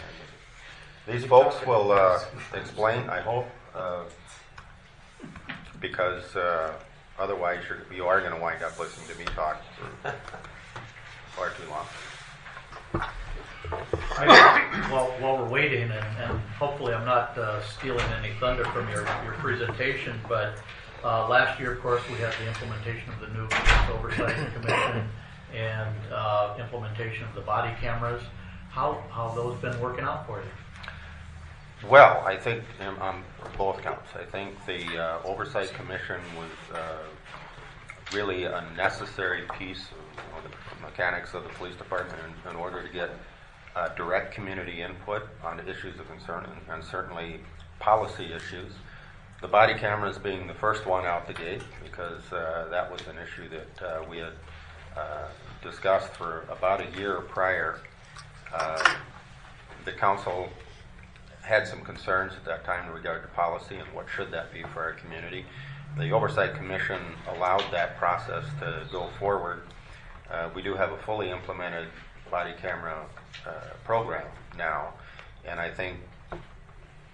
And these folks will uh, explain, I hope, uh, because uh, otherwise you're, you are going to wind up listening to me talk for far too long. I, while, while we're waiting, and, and hopefully I'm not uh, stealing any thunder from your, your presentation, but uh, last year, of course, we had the implementation of the new Police Oversight Commission and uh, implementation of the body cameras. How how have those been working out for you? Well, I think um, on both counts. I think the uh, Oversight Commission was uh, really a necessary piece of, you know, the mechanics of the police department in, in order to get uh, direct community input on the issues of concern and, and certainly policy issues. The body cameras being the first one out the gate, because uh, that was an issue that uh, we had uh, discussed for about a year prior. Uh, the council had some concerns at that time in regard to policy and what should that be for our community. The Oversight Commission allowed that process to go forward. Uh, we do have a fully implemented body camera uh, program now, and I think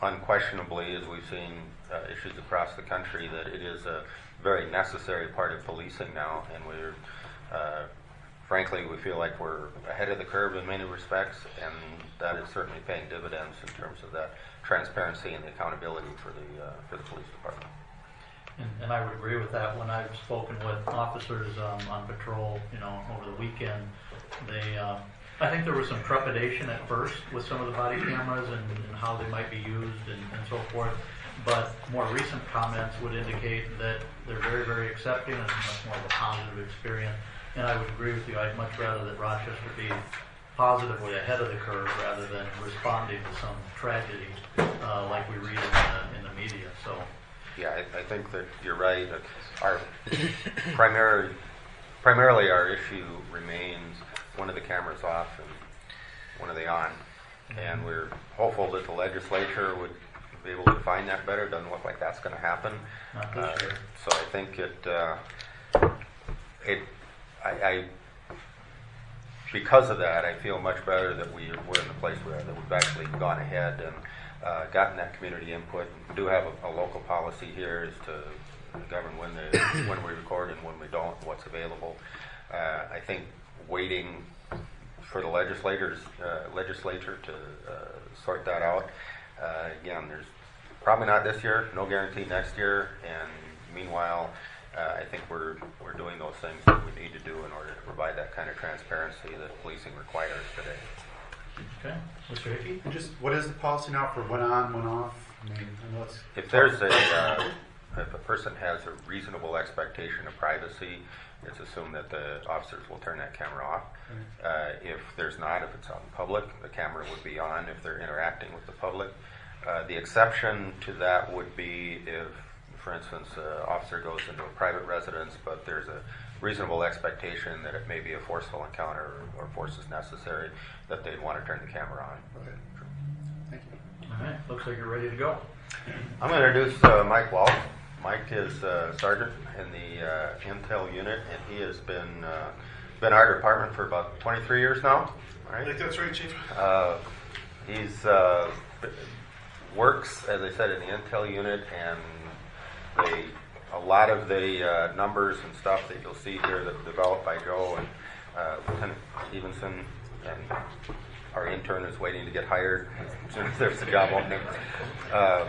unquestionably, as we've seen uh, issues across the country, that it is a very necessary part of policing now, and we're, uh, frankly, we feel like we're ahead of the curve in many respects, and that is certainly paying dividends in terms of that transparency and the accountability for the uh, for the police department. And, and I would agree with that. When I've spoken with officers um, on patrol, you know, over the weekend, they, uh, I think there was some trepidation at first with some of the body cameras and, and how they might be used and, and so forth. But more recent comments would indicate that they're very, very accepting and much more of a positive experience. And I would agree with you. I'd much rather that Rochester be positively ahead of the curve rather than responding to some tragedy uh, like we read in the, in the media. So. Yeah, I, I think that you're right. Our primary, primarily our issue remains when are the cameras off and when are they on, mm-hmm. and we're hopeful that the legislature would be able to define that better. Doesn't look like that's going to happen. Not Uh, this year. so I think it, uh, it, I, I, because of that, I feel much better that we we're in the place where that we've actually gone ahead and. Uh, gotten that community input. We do have a, a local policy here as to govern when the when we record and when we don't, what's available. Uh, I think waiting for the legislators uh, legislature to uh, sort that out. Uh, again, there's probably not this year, no guarantee next year. And meanwhile, uh, I think we're we're doing those things that we need to do in order to provide that kind of transparency that policing requires today. Okay, Mister Hickey? And just what is the policy now for when on, when off? I mean, I know it's If there's a, uh, if a person has a reasonable expectation of privacy, it's assumed that the officers will turn that camera off. Uh, if there's not, if it's on public, the camera would be on if they're interacting with the public. Uh, the exception to that would be if, for instance, an officer goes into a private residence, but there's a reasonable expectation that it may be a forceful encounter or, or force is necessary, that they'd want to turn the camera on. okay. Thank you. All right, looks like you're ready to go. I'm going to introduce uh, Mike Walsh. Mike is uh, sergeant in the uh, Intel unit, and he has been uh, been our department for about twenty-three years now. All I right. think that's right, Chief. Uh, he's uh, works, as I said, in the Intel unit, and they a lot of the uh, numbers and stuff that you'll see here that were developed by Joe and uh, Lieutenant Stevenson, and our intern is waiting to get hired as soon as there's a job opening. Uh,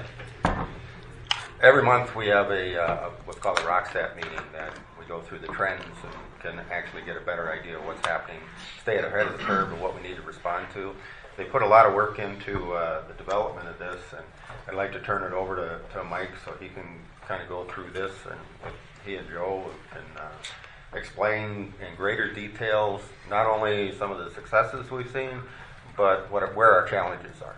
every month we have a uh, what's called a RockStat meeting that we go through the trends and can actually get a better idea of what's happening, stay ahead of the curve of what we need to respond to. They put a lot of work into uh, the development of this, and I'd like to turn it over to, to Mike so he can kind of go through this, and he and Joe can uh, explain in greater details not only some of the successes we've seen, but what where our challenges are.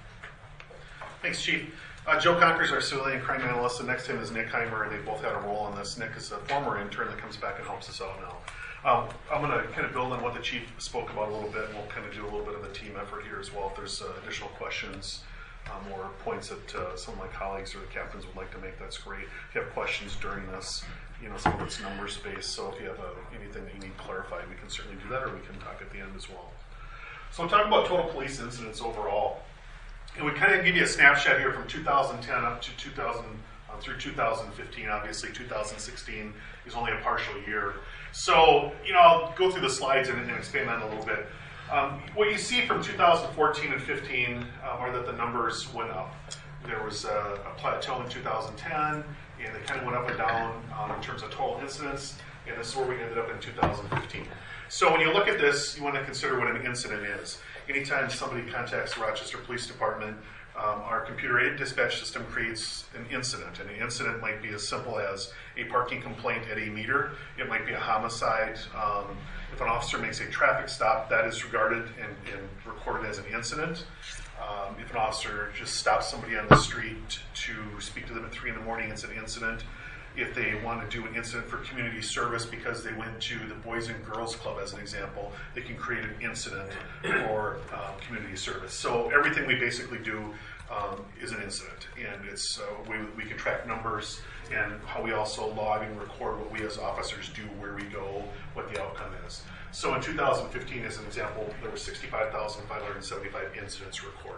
Thanks, Chief. Uh, Joe Conkers, our civilian crime analyst, and next to him is Nick Heimer. They both had a role in this. Nick is a former intern that comes back and helps us out now. Um, I'm going to kind of build on what the Chief spoke about a little bit, and we'll kind of do a little bit of a team effort here as well. If there's uh, additional questions um, or points that uh, some of my colleagues or the captains would like to make, that's great. If you have questions during this, you know, some of it's numbers based, so if you have uh, anything that you need clarified, we can certainly do that, or we can talk at the end as well. So I'm talking about total police incidents overall. And we kind of give you a snapshot here from two thousand ten up to two thousand, uh, through two thousand fifteen. Obviously, two thousand sixteen is only a partial year. So, you know, I'll go through the slides and, and expand on it a little bit. Um, what you see from two thousand fourteen and fifteen um, are that the numbers went up. There was a, a plateau in two thousand ten, and they kind of went up and down um, in terms of total incidents, and this is where we ended up in two thousand fifteen. So when you look at this, you want to consider what an incident is. Anytime somebody contacts the Rochester Police Department, um, our computer-aided dispatch system creates an incident. And an incident might be as simple as a parking complaint at a meter. It might be a homicide. Um, if an officer makes a traffic stop, that is regarded and, and recorded as an incident. Um, if an officer just stops somebody on the street to speak to them at three in the morning, it's an incident. If they want to do an incident for community service because they went to the Boys and Girls Club, as an example, they can create an incident for um, community service. So everything we basically do um, is an incident, and it's uh, we, we can track numbers and how we also log and record what we as officers do, where we go, what the outcome is. So in two thousand fifteen, as an example, there were sixty-five thousand five hundred seventy-five incidents recorded.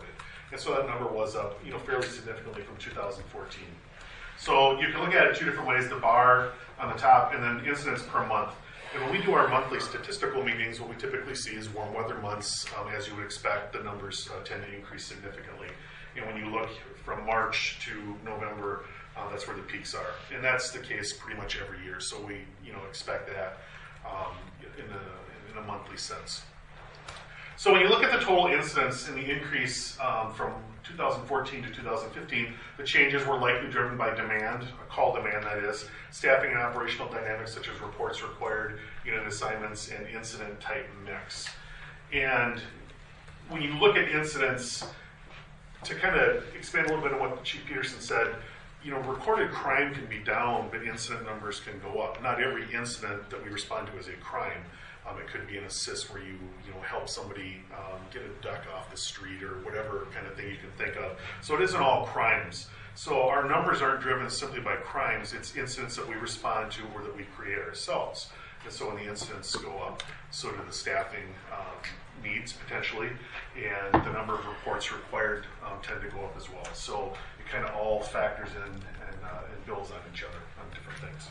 And so that number was up, you know, fairly significantly from two thousand fourteen. So you can look at it two different ways, the bar on the top and then incidents per month. And when we do our monthly statistical meetings, what we typically see is warm weather months. Um, as you would expect, the numbers uh, tend to increase significantly. And when you look from March to November, uh, that's where the peaks are. And that's the case pretty much every year. So we, you know, expect that um, in, a, in a monthly sense. So when you look at the total incidents and the increase um, from two thousand fourteen to two thousand fifteen, the changes were likely driven by demand, call demand that is, staffing and operational dynamics such as reports required, unit assignments, and incident type mix. And when you look at incidents, to kind of expand a little bit on what Chief Peterson said, you know, recorded crime can be down, but incident numbers can go up. Not every incident that we respond to is a crime. Um, it could be an assist where you, you know, help somebody um, get a duck off the street or whatever kind of thing you can think of. So it isn't all crimes. So our numbers aren't driven simply by crimes. It's incidents that we respond to or that we create ourselves. And so when the incidents go up, so do the staffing um, needs potentially, and the number of reports required um, tend to go up as well. So it kind of all factors in and, uh, and builds on each other on different things.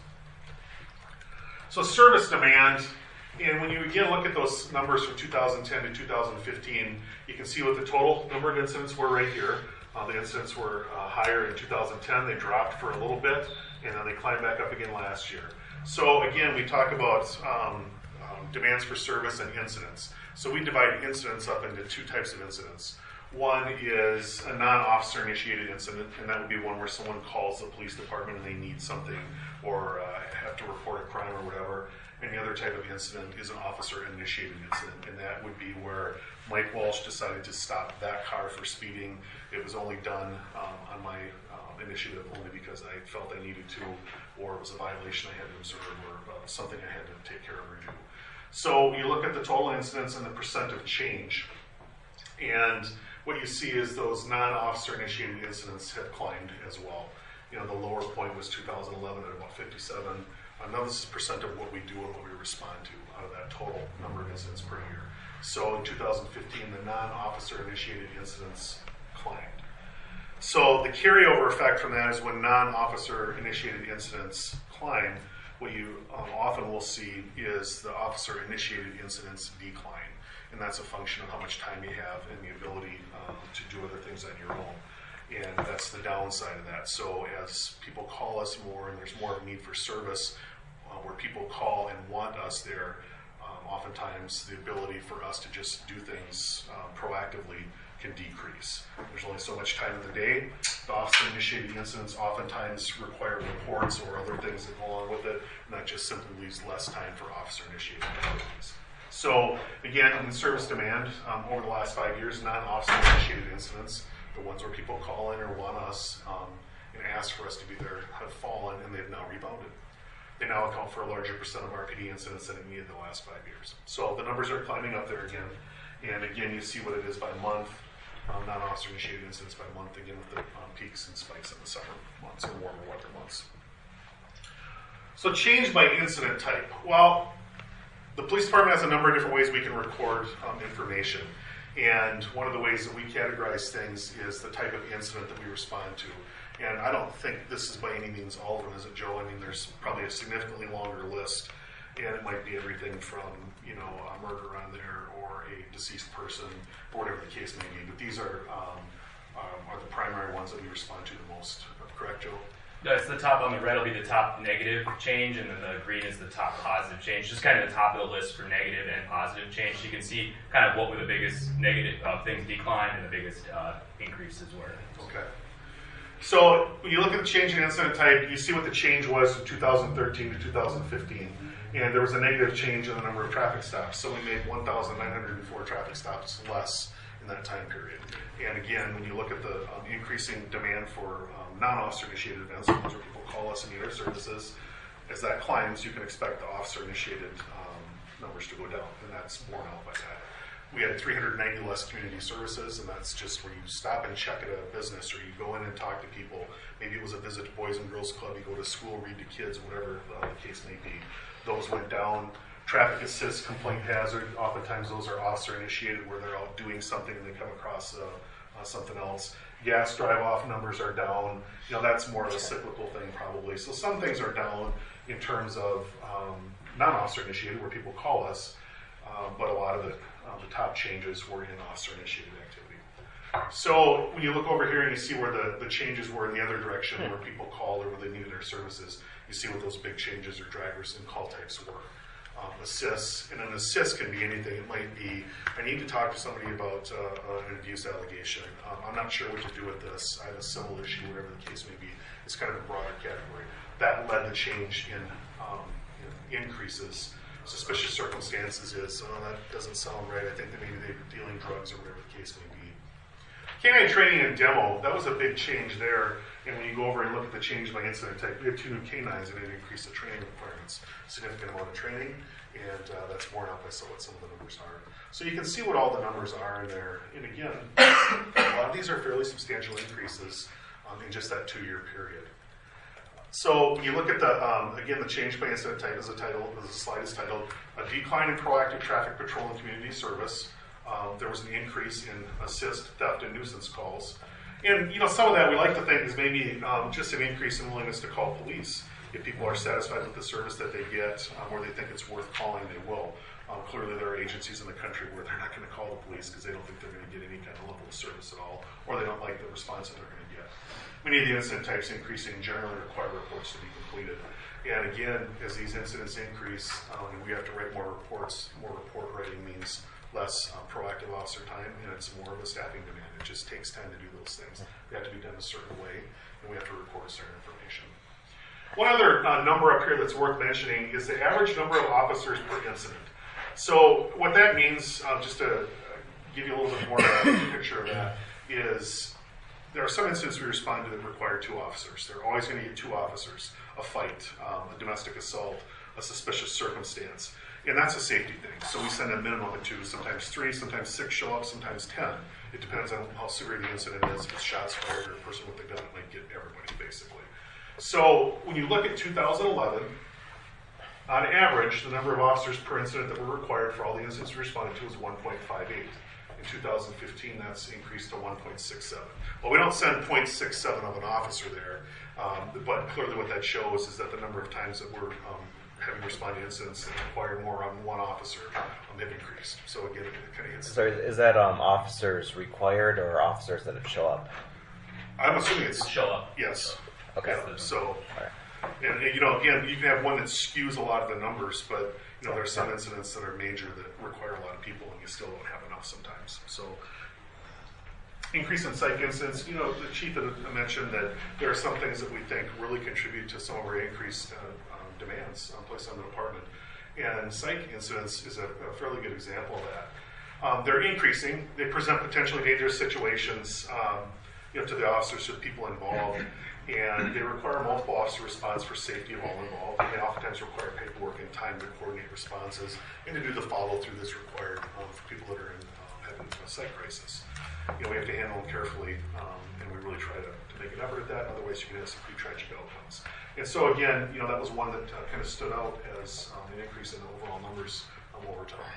So service demand. And when you again look at those numbers from two thousand ten to two thousand fifteen, you can see what the total number of incidents were right here. Uh, the incidents were uh, higher in two thousand ten. They dropped for a little bit, and then they climbed back up again last year. So again, we talk about um, um, demands for service and incidents. So we divide incidents up into two types of incidents. One is a non-officer initiated incident, and that would be one where someone calls the police department and they need something or uh, have to report a crime or whatever. And the other type of incident is an officer-initiated incident, and that would be where Mike Walsh decided to stop that car for speeding. It was only done um, on my um, initiative only because I felt I needed to, or it was a violation I had to observe, or uh, something I had to take care of or do. So you look at the total incidents and the percent of change, and what you see is those non-officer-initiated incidents have climbed as well. You know, the lower point was two thousand eleven at about fifty-seven. Uh, now this is percent of what we do and what we respond to out of that total number of incidents per year. So in two thousand fifteen, the non-officer initiated incidents climbed. So the carryover effect from that is when non-officer initiated incidents climb, what you um, often will see is the officer initiated incidents decline. And that's a function of how much time you have and the ability um, to do other things on your own. And that's the downside of that. So as people call us more and there's more of a need for service, uh, where people call and want us there, um, oftentimes the ability for us to just do things um, proactively can decrease. There's only so much time in the day. The officer-initiated incidents oftentimes require reports or other things that go along with it, and that just simply leaves less time for officer-initiated activities. So again, in service demand, um, over the last five years, non-officer-initiated incidents, the ones where people call in or want us um, and ask for us to be there, have fallen, and they've now rebounded. They now account for a larger percent of R P D incidents than it needed the last five years. So the numbers are climbing up there again. And again, you see what it is by month, um, non-officer initiated incidents by month, again with the um, peaks and spikes in the summer months and warmer weather months. So change by incident type. Well, the police department has a number of different ways we can record um, information. And one of the ways that we categorize things is the type of incident that we respond to. And I don't think this is by any means all of them, is it, Joe? I mean, there's probably a significantly longer list. And it might be everything from, you know, a murder on there or a deceased person or whatever the case may be. But these are um, um, are the primary ones that we respond to the most. Correct, Joe? No, it's the top on the red will be the top negative change, and then the green is the top positive change. Just kind of the top of the list for negative and positive change. So you can see kind of what were the biggest negative uh, things declined and the biggest uh, increases were. Okay. So when you look at the change in incident type, you see what the change was from two thousand thirteen to two thousand fifteen. And there was a negative change in the number of traffic stops. So we made one thousand nine hundred four traffic stops less in that time period. And again, when you look at the um, increasing demand for um, non-officer initiated events, those where people call us and need our services, as that climbs, you can expect the officer initiated um, numbers to go down, and that's borne out by that. We had three hundred ninety less community services, and that's just where you stop and check at a business, or you go in and talk to people. Maybe it was a visit to Boys and Girls Club, you go to school, read to kids, whatever uh, the case may be. Those went down. Traffic assist, complaint hazard, oftentimes those are officer initiated where they're out doing something and they come across a, uh, something else. Gas drive-off numbers are down. You know, that's more of a cyclical thing probably. So some things are down in terms of um, non-officer initiated, where people call us, uh, but a lot of the, uh, the top changes were in officer initiated activity. So when you look over here and you see where the, the changes were in the other direction, where people called or where they needed our services, you see what those big changes or drivers and call types were. Um, assists, and an assist can be anything. It might be, I need to talk to somebody about uh, an abuse allegation. Um, I'm not sure what to do with this. I have a civil issue, whatever the case may be. It's kind of a broader category. That led to change in, um, in increases. Suspicious circumstances is, oh, that doesn't sound right. I think that maybe they were dealing drugs or whatever the case may be. Canine training and demo, that was a big change there. And when you go over and look at the change by incident type, we have two new canines and it increased the training requirements. Significant amount of training, and uh, that's borne out by so what some of the numbers are. So you can see what all the numbers are in there. And again, a lot of these are fairly substantial increases um, in just that two-year period. So when you look at the, um, again, the change by incident type as a title, as the slide is titled, a decline in proactive traffic patrol and community service. Um, there was an increase in assist, theft, and nuisance calls. And, you know, some of that we like to think is maybe um, just an increase in willingness to call police. If people are satisfied with the service that they get, um, or they think it's worth calling, they will. Um, clearly, there are agencies in the country where they're not going to call the police because they don't think they're going to get any kind of level of service at all, or they don't like the response that they're going to get. Many of the incident types increasing generally require reports to be completed. And again, as these incidents increase, um, we have to write more reports. More report writing means less um, proactive officer time, and it's more of a staffing demand. It just takes time to do those things. They have to be done a certain way, and we have to record certain information. One other uh, number up here that's worth mentioning is the average number of officers per incident. So what that means, uh, just to uh, give you a little bit more of a picture of that, is there are some incidents we respond to that require two officers. They're always going to get two officers. A fight, um, a domestic assault, a suspicious circumstance. And that's a safety thing. So we send a minimum of two, sometimes three, sometimes six show up, sometimes ten. It depends on how severe the incident is. If it's shots fired or a person with a gun, it might get everybody, basically. So when you look at two thousand eleven, on average, the number of officers per incident that were required for all the incidents we responded to was one point five eight. In two thousand fifteen, that's increased to one point six seven. Well, we don't send zero point six seven of an officer there, um, but clearly what that shows is that the number of times that we're um, having responded to incidents that require more on one officer um, have increased. So again, it kind of hits. So is that um, officers required or officers that have show up? I'm assuming it's show up. Yes. Okay. Yeah, so, Right. and, and you know, again, you can have one that skews a lot of the numbers, but you know, there are some incidents that are major that require a lot of people, and you still don't have enough sometimes. So, increase in psych incidents. You know, the chief had mentioned that there are some things that we think really contribute to some of our increased uh, um, demands um, placed on the department, and psych incidents is a, a fairly good example of that. Um, they're increasing. They present potentially dangerous situations, um, you know, to the officers, to the people involved. And they require multiple officer response for safety of all involved. And they oftentimes require paperwork and time to coordinate responses and to do the follow-through that's required um, for people that are in, um, having a psych crisis. You know, we have to handle them carefully, um, and we really try to, to make an effort at that. Otherwise, you can have some pretty tragic outcomes. And so, again, you know, that was one that uh, kind of stood out as um, an increase in the overall numbers um, over time.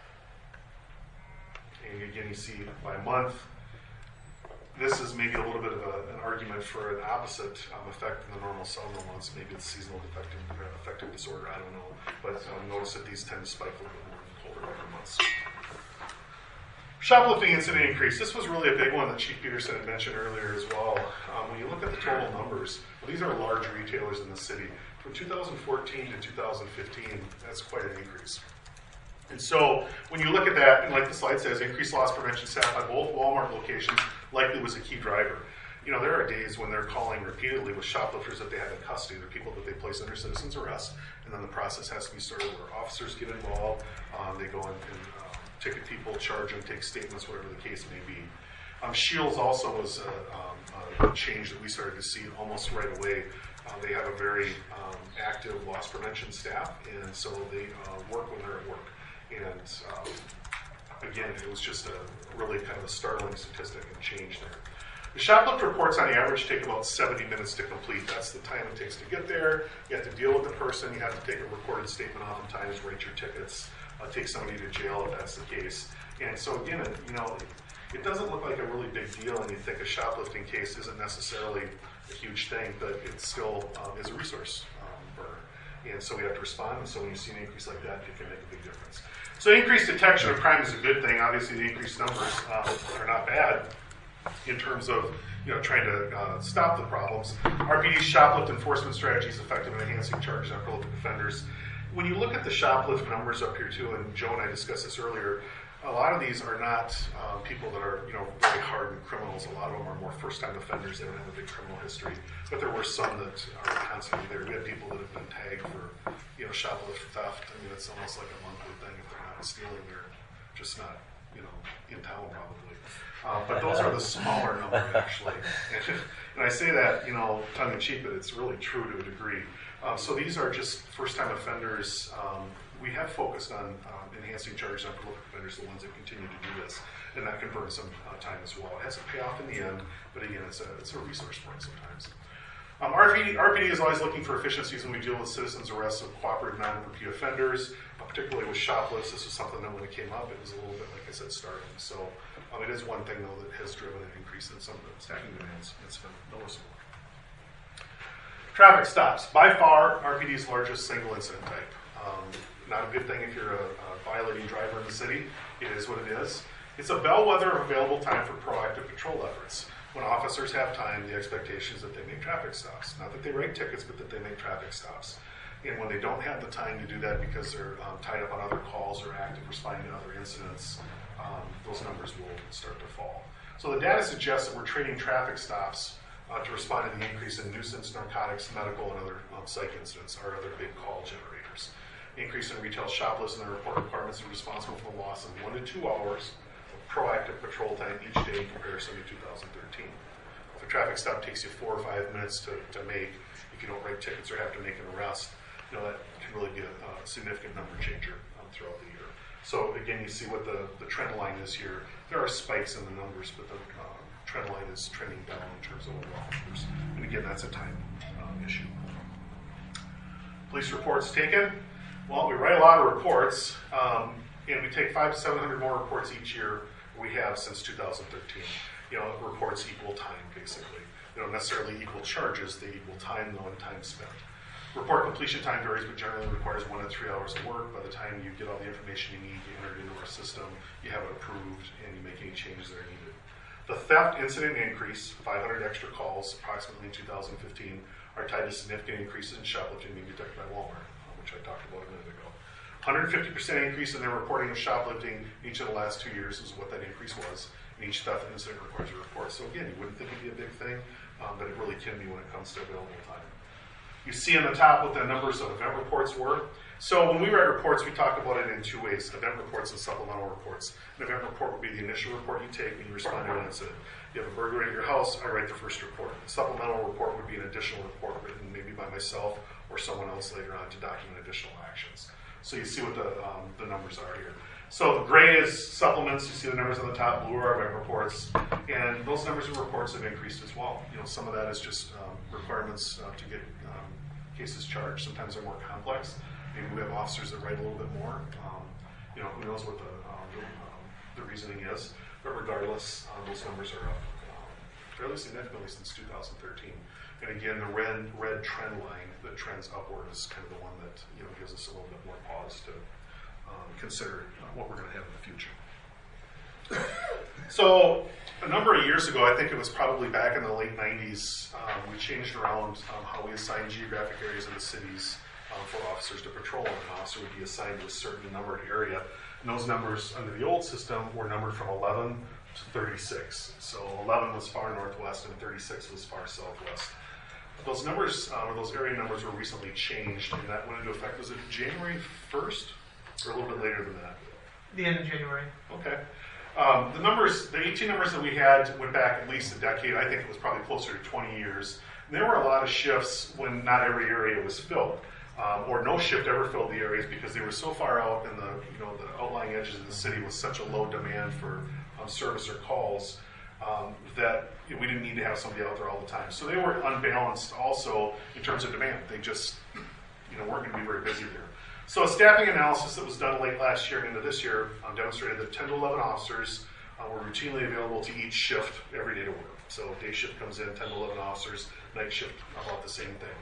And again, you see by month. This is maybe a little bit of a, an argument for an opposite um, effect than the normal summer months. Maybe it's seasonal affective, uh, affective disorder, I don't know. But um, notice that these tend to spike a little bit more in the colder winter months. Shoplifting incident increase. This was really a big one that Chief Peterson had mentioned earlier as well. Um, when you look at the total numbers, well, these are large retailers in the city. From two thousand fourteen to two thousand fifteen, that's quite an increase. And so when you look at that, and like the slide says, increased loss prevention staff at both Walmart locations likely was a key driver. You know, there are days when they're calling repeatedly with shoplifters that they have in custody. They're people that they place under citizen's arrest, and then the process has to be started where officers get involved. Um, they go and, and um, ticket people, charge them, take statements, whatever the case may be. Um, Shields also was a, um, a change that we started to see almost right away. Uh, they have a very um, active loss prevention staff, and so they uh, work when they're at work. And um, again, it was just a really kind of a startling statistic and change there. The shoplift reports on average take about seventy minutes to complete. That's the time it takes to get there. You have to deal with the person. You have to take a recorded statement oftentimes, write your tickets, uh, take somebody to jail if that's the case. And so again, you know, it doesn't look like a really big deal, and you think a shoplifting case isn't necessarily a huge thing, but it still um, is a resource um, burner. And so we have to respond, and so when you see an increase like that, it can make a big difference. So increased detection of crime is a good thing. Obviously, the increased numbers um, are not bad in terms of you know trying to uh, stop the problems. R P D's shoplift enforcement strategy is effective in enhancing charges on prolific offenders. When you look at the shoplift numbers up here too, and Joe and I discussed this earlier, a lot of these are not um, people that are you know very hardened criminals. A lot of them are more first-time offenders. They don't have a big criminal history, but there were some that are constantly there. We have people that have been tagged for you know shoplift theft. I mean, it's almost like a monthly thing. If they're not stealing, they're just not you know in town probably. Uh, but those are the smaller number actually. And, and I say that you know tongue in cheek, but it's really true to a degree. Um, so these are just first-time offenders. Um, we have focused on um, enhancing charges on prolific offenders, the ones that continue to do this, and that can burn some uh, time as well. It has a payoff in the end, but again, it's a, it's a resource point sometimes. Um, R P D, R P D is always looking for efficiencies when we deal with citizens' arrests of cooperative non-repeat offenders, uh, particularly with shoplifts. This was something that when it came up, it was a little bit, like I said, starting. So um, it is one thing, though, that has driven an increase in some of the stacking demands. It's been noticeable. Traffic stops, by far R P D's largest single incident type. Um, not a good thing if you're a, a violating driver in the city. It is what it is. It's a bellwether of available time for proactive patrol efforts. When officers have time, the expectation is that they make traffic stops. Not that they write tickets, but that they make traffic stops. And when they don't have the time to do that because they're um, tied up on other calls or active responding to other incidents, um, those numbers will start to fall. So the data suggests that we're trading traffic stops Uh, to respond to the increase in nuisance, narcotics, medical, and other um, psych incidents, our other big call generators. The increase in retail shoplifts and their report requirements are responsible for the loss of one to two hours of proactive patrol time each day in comparison to two thousand thirteen. If a traffic stop takes you four or five minutes to, to make, if you don't write tickets or have to make an arrest, you know that can really be a, a significant number changer um, throughout the year. So again, you see what the, the trend line is here. There are spikes in the numbers, but the uh, trend line is trending down in terms of overall numbers. And again, that's a time um, issue. Police reports taken. Well, we write a lot of reports, um, and we take five to seven hundred more reports each year. We have since two thousand thirteen. You know, reports equal time basically. They don't necessarily equal charges; they equal time, though, and time spent. Report completion time varies, but generally requires one to three hours of work. By the time you get all the information you need, you enter it into our system, you have it approved, and you make any changes that are needed. The theft incident increase, five hundred extra calls approximately in two thousand fifteen, are tied to significant increases in shoplifting being detected by Walmart, uh, which I talked about a minute ago. one hundred fifty percent increase in their reporting of shoplifting each of the last two years is what that increase was. And each theft incident requires a report. So again, you wouldn't think it'd be a big thing, um, but it really can be when it comes to available time. You see on the top what the numbers of event reports were. So when we write reports, we talk about it in two ways, event reports and supplemental reports. An event report would be the initial report you take when you respond to an incident. You have a burglary at your house, I write the first report. A supplemental report would be an additional report written maybe by myself or someone else later on to document additional actions. So you see what the, um, the numbers are here. So the gray is supplements, you see the numbers on the top, blue are event reports, and those numbers of reports have increased as well. You know, some of that is just um, requirements uh, to get um, cases charged. Sometimes they're more complex. Maybe we have officers that write a little bit more. Um, you know, who knows what the, um, the, um, the reasoning is. But regardless, um, those numbers are up um, fairly significantly since two thousand thirteen. And again, the red red trend line that trends upward is kind of the one that you know gives us a little bit more pause to um, consider uh, what we're going to have in the future. So a number of years ago, I think it was probably back in the late nineties, um, we changed around um, how we assign geographic areas in the cities um, for officers to patrol. And an officer would be assigned to a certain numbered area. And those numbers under the old system were numbered from eleven to thirty-six. So eleven was far northwest and thirty-six was far southwest. Those numbers, uh, or those area numbers were recently changed, and that went into effect, was it January first? Or a little bit later than that? The end of January. Okay. Um, the numbers, the eighteen numbers that we had went back at least a decade. I think it was probably closer to twenty years. And there were a lot of shifts when not every area was filled, um, or no shift ever filled the areas because they were so far out in the you know the outlying edges of the city with such a low demand for um, service or calls um, that you know, we didn't need to have somebody out there all the time. So they were unbalanced also in terms of demand. They just you know weren't going to be very busy there. So a staffing analysis that was done late last year and into this year um, demonstrated that ten to eleven officers Uh, we're routinely available to each shift every day to work. So day shift comes in, ten to eleven officers, night shift about the same thing.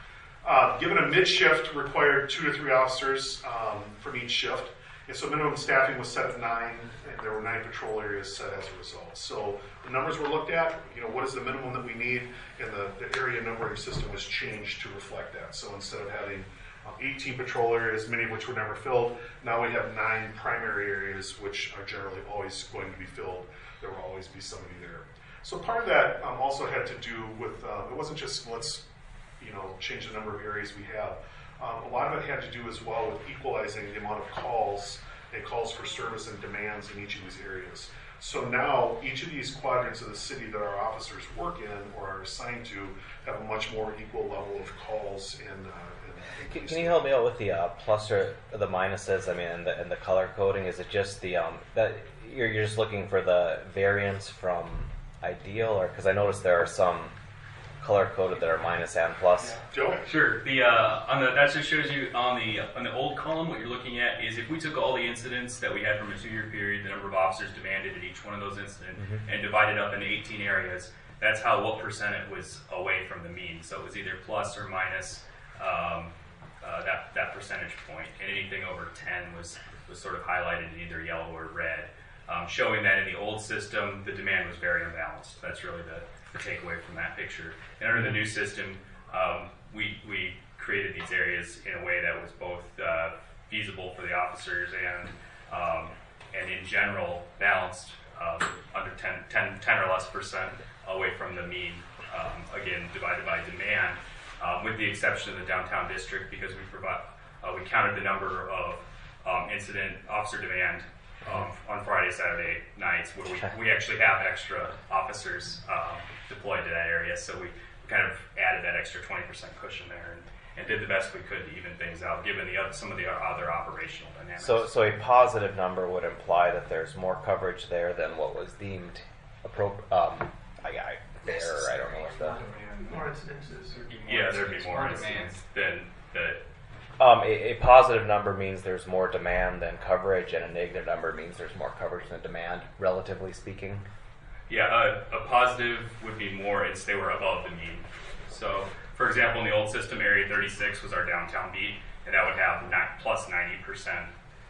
Uh, given a mid shift required two to three officers um, from each shift, and so minimum staffing was set at nine, and there were nine patrol areas set as a result. So the numbers were looked at, you know, what is the minimum that we need, and the, the area numbering system was changed to reflect that. So instead of having um, eighteen patrol areas, many of which were never filled, now we have nine primary areas, which are generally always going to be filled. There will always be somebody there. So part of that um, also had to do with, uh, it wasn't just let's, you know, change the number of areas we have. Um, a lot of it had to do as well with equalizing the amount of calls and calls for service and demands in each of these areas. So now each of these quadrants of the city that our officers work in or are assigned to have a much more equal level of calls and. Uh, and can, can you help me out with the uh, plus or the minuses? I mean, and the, and the color coding. Is it just the um, that you're you're just looking for the variance from ideal, or because I noticed there are some color coded that are minus and plus. Joe? Sure. The uh, on the that just shows you on the on the old column. What you're looking at is if we took all the incidents that we had from a two-year period, the number of officers demanded at each one of those incidents, mm-hmm. and divided up into eighteen areas. That's how what percent it was away from the mean. So it was either plus or minus um, uh, that that percentage point, and anything over ten was was sort of highlighted in either yellow or red, um, showing that in the old system the demand was very unbalanced. That's really the the takeaway from that picture. And under the new system, um, we we created these areas in a way that was both uh, feasible for the officers and um, and in general balanced um, under ten, ten, ten or less percent away from the mean. Um, again, divided by demand, um, with the exception of the downtown district, because we provide uh, we counted the number of um, incident officer demand Um, on Friday, Saturday nights, where we, we actually have extra officers um, deployed to that area. So we kind of added that extra twenty percent cushion there and, and did the best we could to even things out, given the other, some of the other operational dynamics. So, so a positive number would imply that there's more coverage there than what was deemed appropriate. Um, I, I, fair, I don't know what the. More incidences. Yeah, there'd be more, more incidents than the. Um, a, a positive number means there's more demand than coverage, and a negative number means there's more coverage than demand, relatively speaking. Yeah, a, a positive would be more if they were above the mean. So, for example, in the old system, Area thirty-six was our downtown beat, and that would have not, plus ninety percent.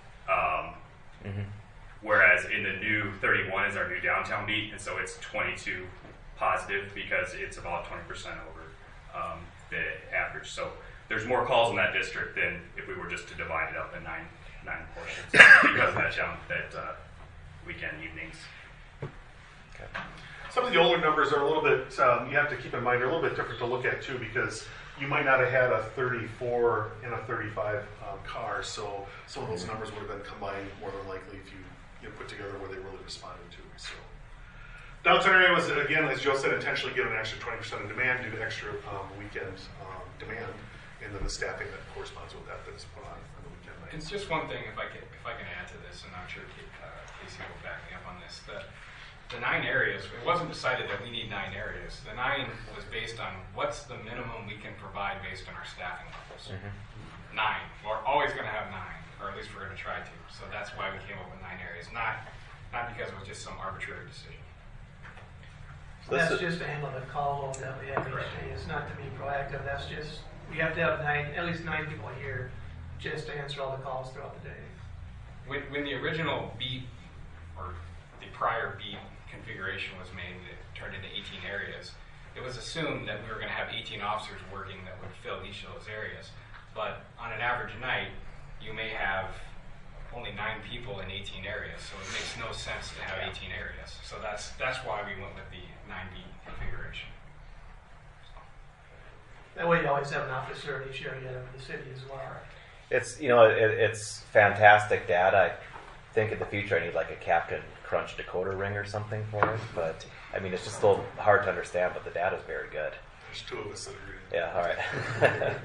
Um, mm-hmm. Whereas in the new thirty-one is our new downtown beat, and so it's twenty-two positive because it's about twenty percent over um, the average. So there's more calls in that district than if we were just to divide it up in nine nine portions because of that jump that uh, weekend evenings. Okay. Some of the older numbers are a little bit, um, you have to keep in mind, they're a little bit different to look at too, because you might not have had a thirty-four and a thirty-five um, car, so some of those numbers would have been combined more than likely if you, you know, put together where they really responded to. So downtown area was, again, as Joe said, intentionally given an extra twenty percent of demand due to extra um, weekend um, demand, and then the staffing that corresponds with that that is put on on the weekend night. It's just one thing, if I can, if I can add to this, and I'm sure uh, Casey will back me up on this, that the nine areas, it wasn't decided that we need nine areas. The nine was based on what's the minimum we can provide based on our staffing levels. Mm-hmm. Nine. We're always going to have nine, or at least we're going to try to. So that's why we came up with nine areas, not not because it was just some arbitrary decision. So that's just to handle the call load that we have each day. It's not to be proactive. That's just, we have to have nine, at least nine people here just to answer all the calls throughout the day. When, when the original beat, or the prior beat configuration was made, it turned into eighteen areas, it was assumed that we were going to have eighteen officers working that would fill each of those areas. But on an average night, you may have only nine people in eighteen areas, so it makes no sense to have eighteen areas. So that's that's why we went with the nine beat configuration. So. That way you always have an officer in each area of the city as well. It's, you know, it, it's fantastic data. I think in the future I need like a Captain Crunch decoder ring or something for it, but I mean, it's just a little hard to understand, but the data is very good. There's two of us that agree. Yeah, all right.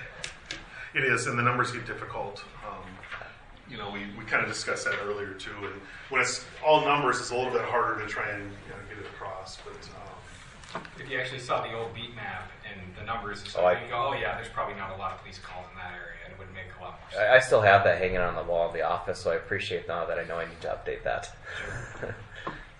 It is, and the numbers get difficult. Um, you know, we, we kind of discussed that earlier too, and when it's all numbers, it's a little bit harder to try and you know, get it across. But um, if you actually saw the old beat map and the numbers, oh, I, you go, oh yeah, there's probably not a lot of police calls in that area, and it would make a lot more sense. I, I still have that hanging on the wall of the office, so I appreciate now that I know I need to update that. Sure.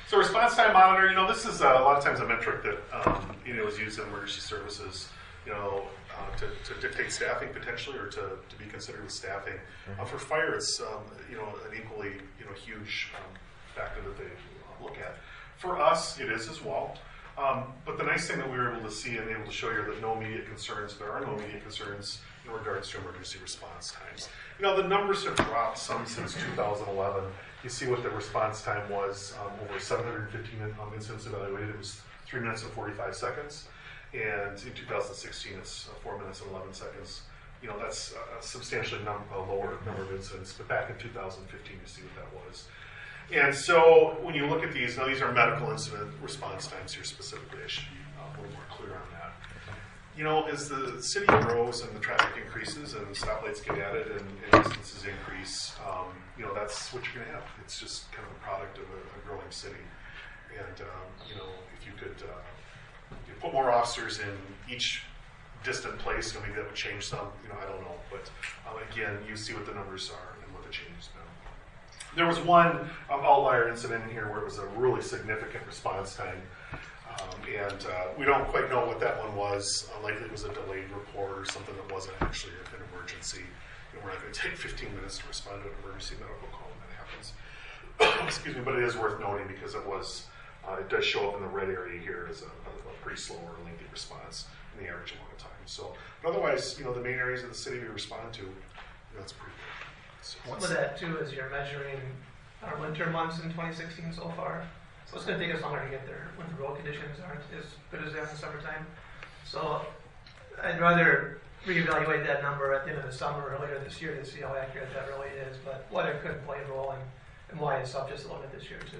So response time monitor, you know, this is uh, a lot of times a metric that um, you know is used in emergency services, you know, uh, to, to dictate staffing potentially, or to, to be considered with staffing. Mm-hmm. Uh, for fire, it's um, you know an equally you know huge um, factor that they uh, look at. For us, it is as well. Um, but the nice thing that we were able to see and able to show you are that no immediate concerns. There are no immediate concerns in regards to emergency response times. You know, the numbers have dropped some since two thousand eleven. You see what the response time was, um, over seven hundred fifteen um, incidents evaluated. It was three minutes and forty-five seconds. And in two thousand sixteen, it's uh, four minutes and eleven seconds. You know, that's a substantially num- a lower number of incidents. But back in two thousand fifteen, you see what that was. And so when you look at these, now these are medical incident response times here specifically. I should be uh, a little more clear on that. You know, as the city grows and the traffic increases and stoplights get added and, and distances increase, um, you know, that's what you're going to have. It's just kind of a product of a, a growing city. And, um, you know, if you could uh, you put more officers in each distant place, you know, maybe that would change some. You know, I don't know. But, um, again, you see what the numbers are and what the changes been. There was one um, outlier incident in here where it was a really significant response time. Um, and uh, we don't quite know what that one was. Uh, likely it was a delayed report or something that wasn't actually an emergency. And we're not going to take fifteen minutes to respond to an emergency medical call when that happens. Excuse me, but it is worth noting because it was, uh, it does show up in the red area here as a, a pretty slow or lengthy response in the average amount of time. So, but otherwise, you know, the main areas of the city we respond to, you know, that's pretty good. So, What's that too is you're measuring our winter months in twenty sixteen so far. So it's going to take us longer to get there when the road conditions aren't as good as they are in the summertime. So I'd rather reevaluate that number at the end of the summer or later this year to see how accurate that really is. But weather could play a role, and, and why it's up just a little bit this year too.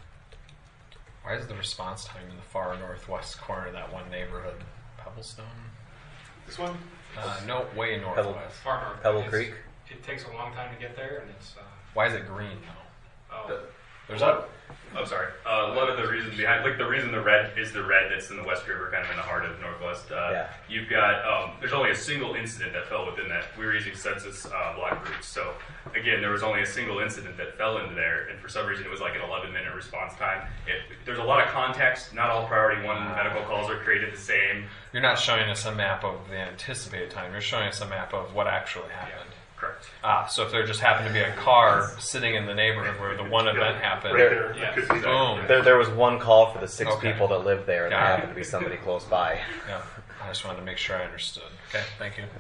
Why is the response time in the far northwest corner of that one neighborhood Pebblestone? This one? Uh, no, way northwest. Far north. Pebble It's- Creek? It takes a long time to get there, and it's. Uh, Why is it green though? oh, There's a I'm sorry. Uh, a lot of the reasons behind, like the reason the red is the red that's in the West River, kind of in the heart of Northwest. Uh, Yeah. You've got um, there's only a single incident that fell within that. We were using census uh, block routes, so again, there was only a single incident that fell into there, and for some reason, it was like an eleven minute response time. It, there's a lot of context. Not all priority one medical calls are created the same. You're not showing us a map of the anticipated time. You're showing us a map of what actually happened. Correct. Ah, so if there just happened to be a car sitting in the neighborhood where the one event happened, Right there. Yeah. Could be that. boom. There, there was one call for the six Okay. people that lived there, and there Got it. happened to be somebody close by. Yeah, I just wanted to make sure I understood. Okay, thank you.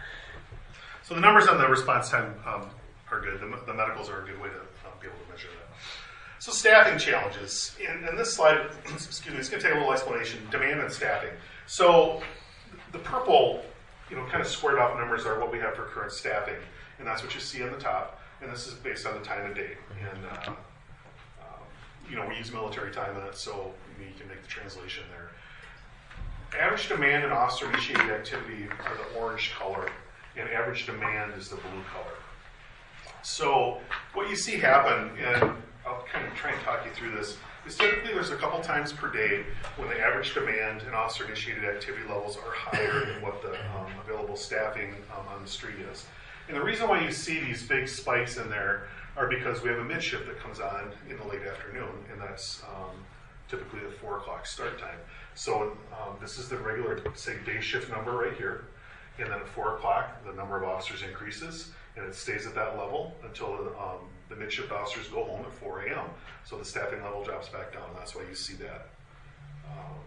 So the numbers on the response time um, are good. The, the medicals are a good way to um, be able to measure that. So staffing challenges. And, and this slide, excuse me, it's going to take a little explanation. Demand and staffing. So the purple, you know, kind of squared off numbers are what we have for current staffing. And that's what you see on the top. And this is based on the time of day. And, uh, um, you know, we use military time in it, so you can make the translation there. Average demand and officer-initiated activity are the orange color, and average demand is the blue color. So what you see happen, and I'll kind of try and talk you through this, is typically there's a couple times per day when the average demand and officer-initiated activity levels are higher than what the um, available staffing um, on the street is. And the reason why you see these big spikes in there are because we have a mid-shift that comes on in the late afternoon, and that's um, typically the four o'clock start time. So um, this is the regular, say, day shift number right here. And then at four o'clock, the number of officers increases, and it stays at that level until um, the mid-shift officers go home at four a.m. So the staffing level drops back down. That's why you see that um,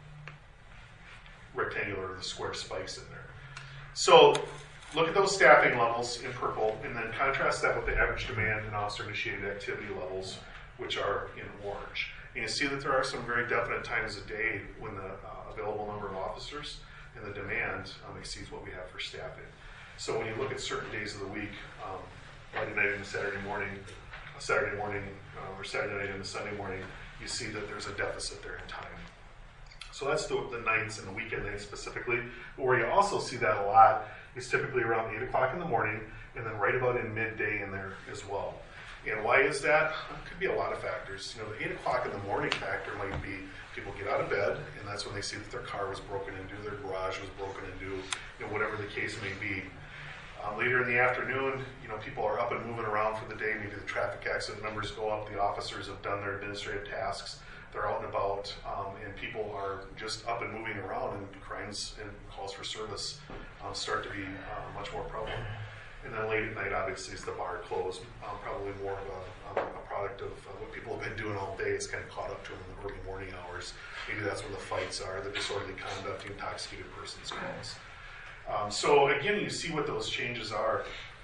rectangular, the square spikes in there. So look at those staffing levels in purple, and then contrast that with the average demand and officer-initiated activity levels, which are in orange. And you see that there are some very definite times a day when the uh, available number of officers and the demand um, exceeds what we have for staffing. So when you look at certain days of the week, um, Friday night and Saturday morning, Saturday morning, uh, or Saturday night and Sunday morning, you see that there's a deficit there in time. So that's the, the nights and the weekend nights specifically. But where you also see that a lot is typically around eight o'clock in the morning, and then right about in midday in there as well. And why is that? It could be a lot of factors. You know, the eight o'clock in the morning factor might be people get out of bed, and that's when they see that their car was broken into, their garage was broken into, you know, whatever the case may be. Um, later in the afternoon, you know, people are up and moving around for the day. Maybe the traffic accident numbers go up. The officers have done their administrative tasks. They're out and about, um, and people are just up and moving around, and crimes and calls for service um, start to be uh, much more prevalent. And then late at night, obviously, is the bar closed. Um, probably more of a, um, a product of uh, what people have been doing all day. It's kind of caught up to them in the early morning hours. Maybe that's when the fights are, the disorderly conduct, the intoxicated persons calls. Um, so again, you see what those changes are.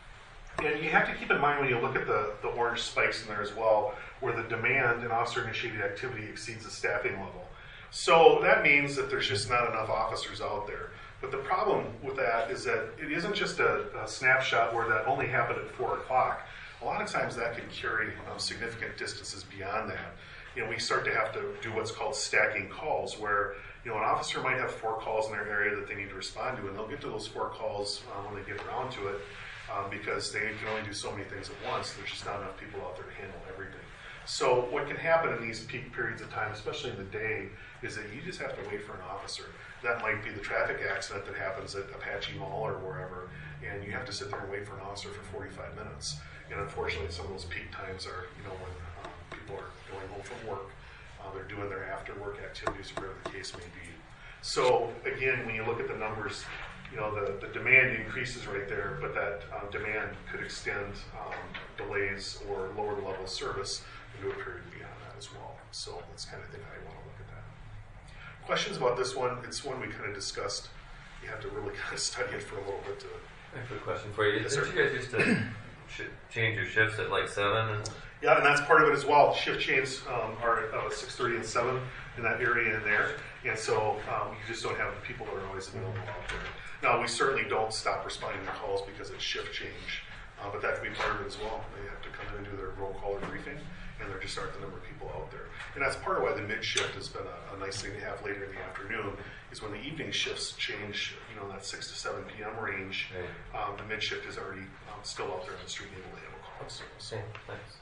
And you have to keep in mind when you look at the, the orange spikes in there as well, where the demand in officer-initiated activity exceeds the staffing level. So that means that there's just not enough officers out there. But the problem with that is that it isn't just a, a snapshot where that only happened at four o'clock. A lot of times that can carry um, significant distances beyond that. You know, we start to have to do what's called stacking calls, where you know an officer might have four calls in their area that they need to respond to, and they'll get to those four calls uh, when they get around to it, um, because they can only do so many things at once. There's just not enough people out there to handle everything. So what can happen in these peak periods of time, especially in the day, is that you just have to wait for an officer. That might be the traffic accident that happens at Apache Mall or wherever, and you have to sit there and wait for an officer for forty-five minutes. And unfortunately, some of those peak times are, you know, when um, people are going home from work, uh, they're doing their after-work activities, whatever the case may be. So again, when you look at the numbers, you know, the, the demand increases right there, but that um, demand could extend um, delays or lower the level of service into a period beyond that as well. So that's kind of thing I want to look at that. Questions about this one? It's one we kind of discussed. You have to really kind of study it for a little bit to. I have a question for you. Yes, Did sir. you guys used to sh- change your shifts at like seven? And Yeah, and that's part of it as well. Shift chains um, are at uh, six thirty and seven in that area in there, and so um, you just don't have the people that are always available out there. Now, we certainly don't stop responding to calls because it's shift change, uh, but that could be part of it as well. They have to come in and do their roll call or briefing, and there just aren't the number of people out there. And that's part of why the mid shift has been a, a nice thing to have later in the afternoon, is when the evening shifts change, you know, in that six to seven p.m. range, um, the mid shift is already um, still out there on the street and able to handle calls. So, thanks.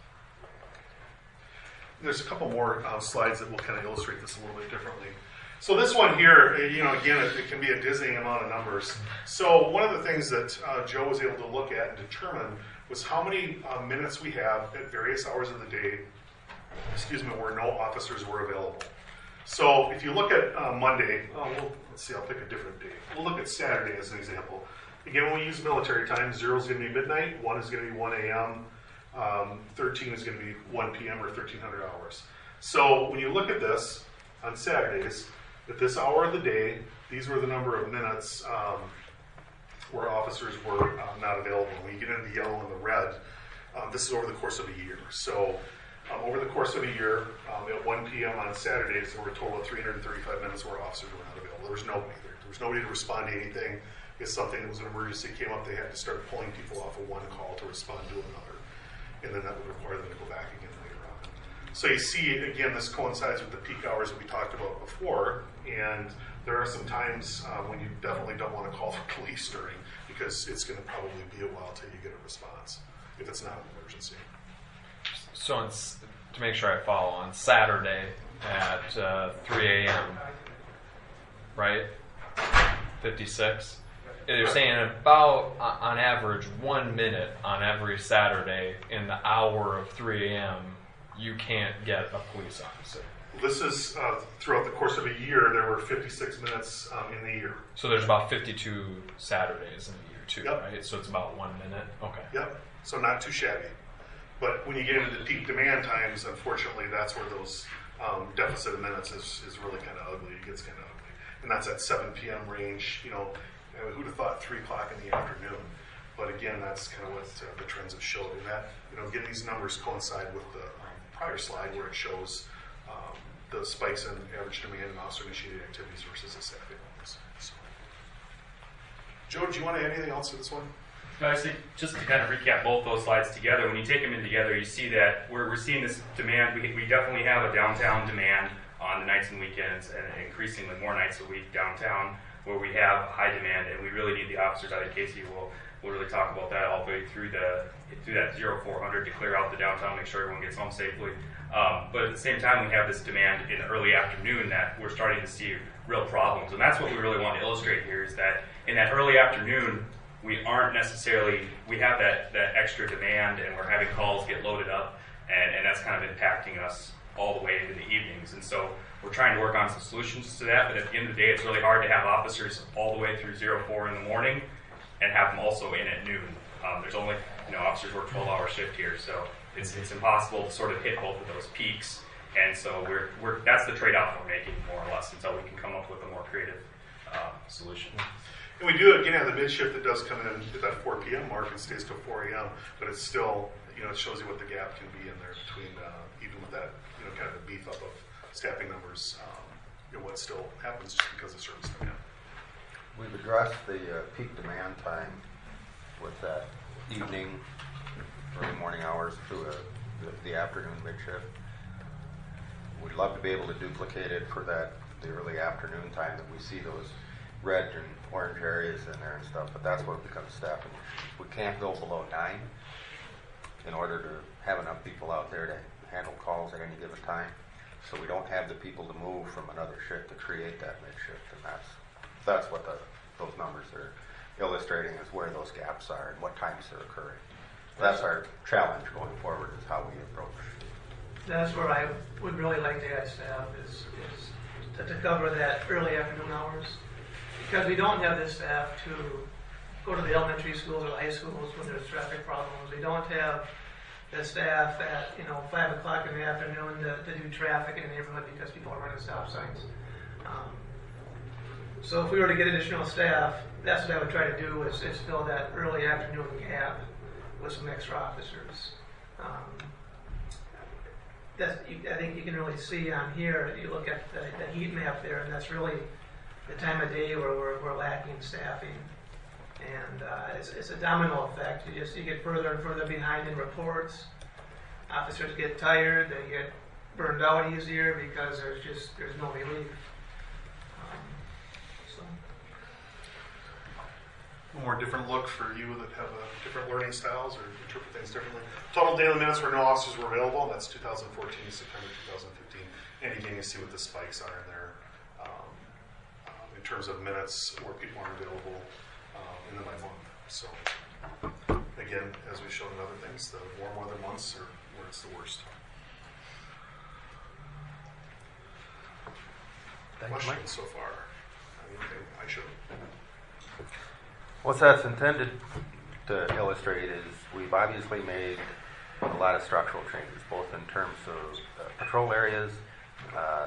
There's a couple more uh, slides that will kind of illustrate this a little bit differently. So this one here, you know, again, it, it can be a dizzying amount of numbers. So one of the things that uh, Joe was able to look at and determine was how many uh, minutes we have at various hours of the day, excuse me, where no officers were available. So if you look at uh, Monday, oh, well, let's see, I'll pick a different day. We'll look at Saturday as an example. Again, when we use military time, zero is going to be midnight, one is going to be one a.m., um, thirteen is going to be one p.m. or thirteen hundred hours. So when you look at this on Saturdays, at this hour of the day, these were the number of minutes um, where officers were uh, not available. When you get into the yellow and the red, um, this is over the course of a year. So um, over the course of a year, um, at one p.m. on Saturdays, there were a total of three hundred thirty-five minutes where officers were not available. There was nobody there. There was nobody to respond to anything. If something that was an emergency came up, they had to start pulling people off of one call to respond to another. And then that would require them to go back again later on. So you see, again, this coincides with the peak hours that we talked about before. And there are some times uh, when you definitely don't want to call the police during, because it's going to probably be a while till you get a response, if it's not an emergency. So on, s- to make sure I follow, on Saturday at uh, three a.m., right? fifty-six. You're saying about, uh, on average, one minute on every Saturday in the hour of three a.m., you can't get a police officer. This is uh, throughout the course of a year, there were fifty-six minutes um, in the year. So there's about fifty-two Saturdays in a year, too, Yep. right? So it's about one minute? Okay. Yep, so not too shabby. But when you get into the peak demand times, unfortunately, that's where those um, deficit of minutes is, is really kind of ugly. It gets kind of ugly. And that's at seven p.m. range. You know, I mean, who'd have thought three o'clock in the afternoon? But again, that's kind of what uh, the trends have showed. And that, you know, again, these numbers coincide with the um, prior slide where it shows um, the spikes in average demand and officer-initiated activities versus the staffing levels. So. Joe, do you want to add anything else to this one? No, I think just to kind of recap both those slides together, when you take them in together, you see that we're, we're seeing this demand. We, we definitely have a downtown demand on the nights and weekends, and increasingly more nights a week downtown, where we have high demand, and we really need the officers. I think Casey will will really talk about that all the way through the through that zero four hundred to clear out the downtown, make sure everyone gets home safely. Um, but at the same time, we have this demand in the early afternoon that we're starting to see real problems, and that's what we really want to illustrate here. Is that in that early afternoon, we aren't necessarily, we have that, that extra demand and we're having calls get loaded up, and, and that's kind of impacting us all the way into the evenings. And so we're trying to work on some solutions to that, but at the end of the day, it's really hard to have officers all the way through zero four in the morning and have them also in at noon. Um, there's only, you know, officers work twelve hour shift here, so it's, it's impossible to sort of hit both of those peaks. And so we're, we're that's the trade-off we're making, more or less, until we can come up with a more creative uh, solution. And we do again have the mid shift that does come in at that four p.m. mark and stays till four a.m. But it's still, you know, it shows you what the gap can be in there between uh, even with that, you know, kind of the beef up of staffing numbers. Um, you know, what still happens just because of service demand. We've addressed the uh, peak demand time with that evening, early morning hours through a, the, the afternoon mid shift. We'd love to be able to duplicate it for that the early afternoon time that we see those red and orange areas in there and stuff, but that's where it becomes staffing. We can't go below nine in order to have enough people out there to handle calls at any given time. So we don't have the people to move from another shift to create that mid shift, and that's that's what the, those numbers are illustrating, is where those gaps are and what times they're occurring. That's our challenge going forward, is how we approach. That's where I would really like to add staff is, is to, to cover that early afternoon hours, because we don't have the staff to go to the elementary schools or the high schools when there's traffic problems. We don't have the staff at, you know, five o'clock in the afternoon to, to do traffic in the neighborhood because people are running stop signs. Um, so if we were to get additional staff, that's what I would try to do, is, is fill that early afternoon gap with some extra officers. Um, that's, you, I think you can really see on here, you look at the, the heat map there, and that's really the time of day where we're, we're lacking staffing. And uh, it's, it's a domino effect. You just you get further and further behind in reports. Officers get tired. They get burned out easier because there's just there's no relief. Um, so. A more different look for you that have uh, different learning styles or interpret things differently. Total daily minutes where no officers were available. That's two thousand fourteen to September two thousand fifteen. And again, you see what the spikes are in there um, um, in terms of minutes where people aren't available. Um, in the by month. So again, as we showed in other things, the warm weather months are where it's the worst. Thanks, Questions Mike. so far? Anything I should? What that's intended to illustrate is we've obviously made a lot of structural changes, both in terms of uh, patrol areas, uh, uh,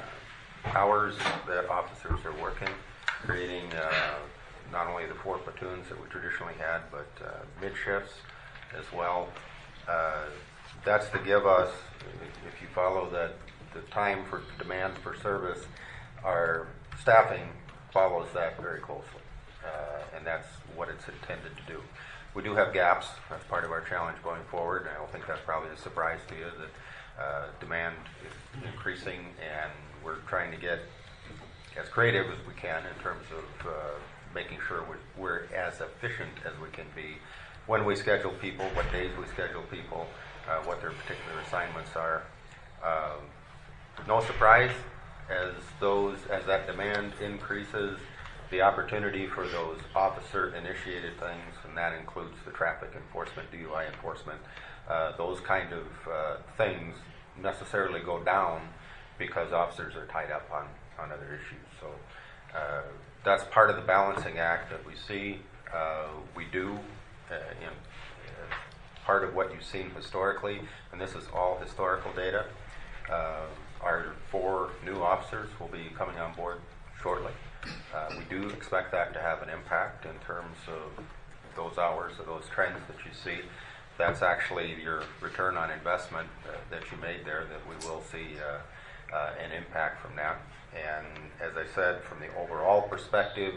hours that officers are working, creating uh, not only the four platoons that we traditionally had, but uh, mid shifts as well. Uh, that's to give us, if you follow that, the time for demand for service, our staffing follows that very closely, uh, and that's what it's intended to do. We do have gaps. That's part of our challenge going forward. I don't think that's probably a surprise to you that uh, demand is increasing, and we're trying to get as creative as we can in terms of uh, making sure we're, we're as efficient as we can be when we schedule people, what days we schedule people, uh, what their particular assignments are. Um, no surprise, as those as that demand increases, the opportunity for those officer-initiated things, and that includes the traffic enforcement, D U I enforcement, uh, those kind of uh, things necessarily go down because officers are tied up on, on other issues. So. Uh, That's part of the balancing act that we see. Uh, we do, uh, in, uh, part of what you've seen historically, and this is all historical data. Uh, our four new officers will be coming on board shortly. Uh, we do expect that to have an impact in terms of those hours, of those trends that you see. That's actually your return on investment uh, that you made there, that we will see uh, uh, an impact from that. And as I said, from the overall perspective,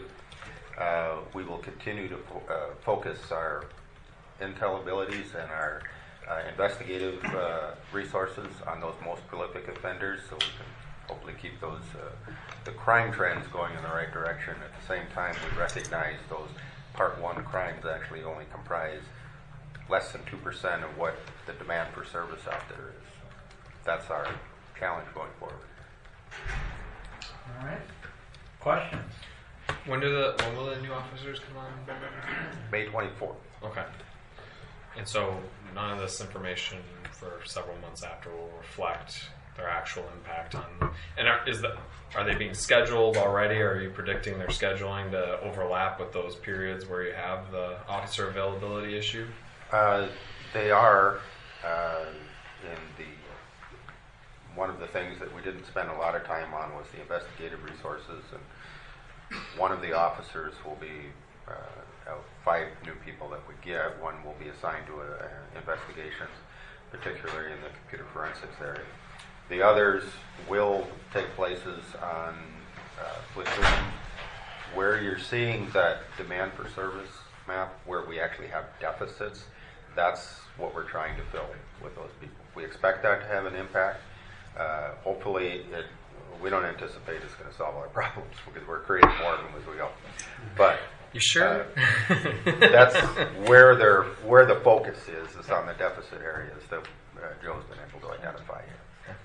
uh, we will continue to fo- uh, focus our intel abilities and our uh, investigative uh, resources on those most prolific offenders, so we can hopefully keep those uh, the crime trends going in the right direction. At the same time, we recognize those Part One crimes actually only comprise less than two percent of what the demand for service out there is. That's our challenge going forward. All right. Questions? When do the when will the new officers come on? May twenty-fourth. Okay. And so none of this information for several months after will reflect their actual impact on. And are, is that are they being scheduled already? Or are you predicting their scheduling to overlap with those periods where you have the officer availability issue? Uh, they are uh, in the. One of the things that we didn't spend a lot of time on was the investigative resources, and one of the officers will be uh, out five new people that we get. One will be assigned to a, a investigations, particularly in the computer forensics area. The others will take places on uh, platoon. Where you're seeing that demand for service map, where we actually have deficits, that's what we're trying to fill with those people. We expect that to have an impact. Uh, hopefully, it, we don't anticipate it's going to solve our problems because we're creating more of them as we go. But you sure? Uh, that's where they're where the focus is. Is on the deficit areas that uh, Joe's been able to identify here.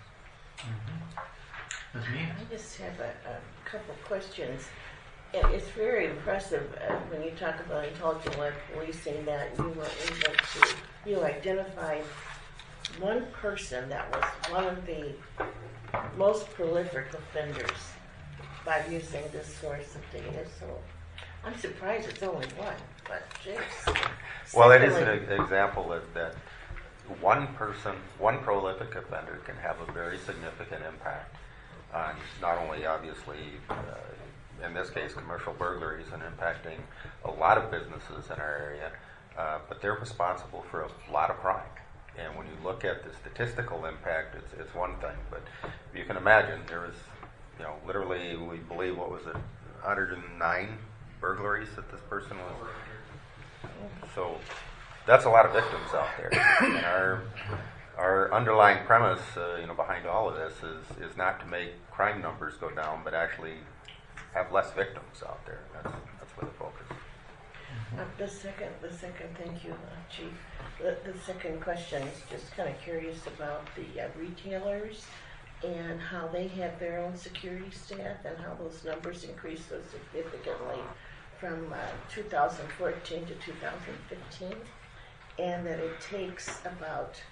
Mm-hmm. I just have a, a couple questions. And it's very impressive uh, when you talk about intelligent web policing that you were able to you identified one person that was one of the most prolific offenders by using this source of data. So I'm surprised it's only one, but jeez. Well, it is an example that, that one person, one prolific offender can have a very significant impact on not only obviously, uh, in this case, commercial burglaries and impacting a lot of businesses in our area, uh, but they're responsible for a lot of crime. And when you look at the statistical impact, it's, it's one thing. But you can imagine there was, you know, literally, we believe, what was it, one hundred nine burglaries that this person was. So that's a lot of victims out there. And our our underlying premise, uh, you know, behind all of this is is not to make crime numbers go down, but actually have less victims out there. That's that's where the focus is. Uh, the second, the second, thank you, uh, Chief. The, the second question is just kind of curious about the uh, retailers and how they have their own security staff and how those numbers increased so significantly from uh, two thousand fourteen to two thousand fifteen, and that it takes about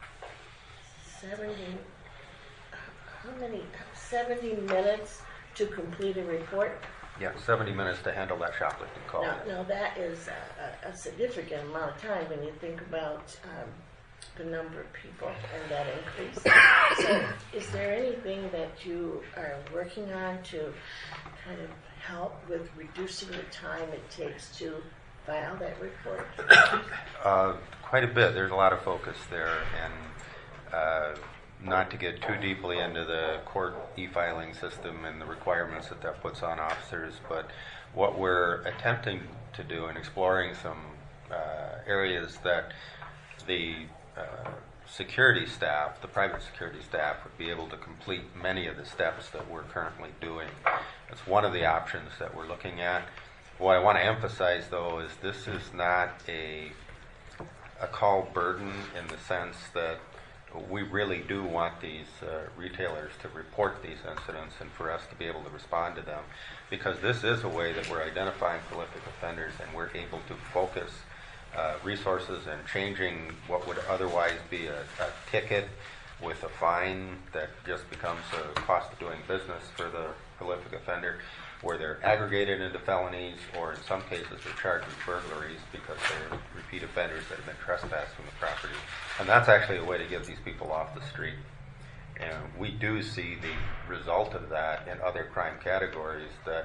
seventy, how many, seventy minutes to complete a report. Yeah, seventy minutes to handle that shoplifting call. Now, now that is a, a significant amount of time when you think about um, the number of people and that increase. So is there anything that you are working on to kind of help with reducing the time it takes to file that report? Uh, quite a bit. There's a lot of focus there, and uh, not to get too deeply into the court e-filing system and the requirements that that puts on officers, but what we're attempting to do and exploring some uh, areas that the uh, security staff, the private security staff, would be able to complete many of the steps that we're currently doing. That's one of the options that we're looking at. What I want to emphasize, though, is this is not a a call burden in the sense that we really do want these uh, retailers to report these incidents and for us to be able to respond to them, because this is a way that we're identifying prolific offenders and we're able to focus uh, resources and changing what would otherwise be a, a ticket with a fine that just becomes a cost of doing business for the prolific offender, where they're aggregated into felonies, or in some cases they're charged with burglaries because they're repeat offenders that have been trespassed from the property. And that's actually a way to get these people off the street. And we do see the result of that in other crime categories that,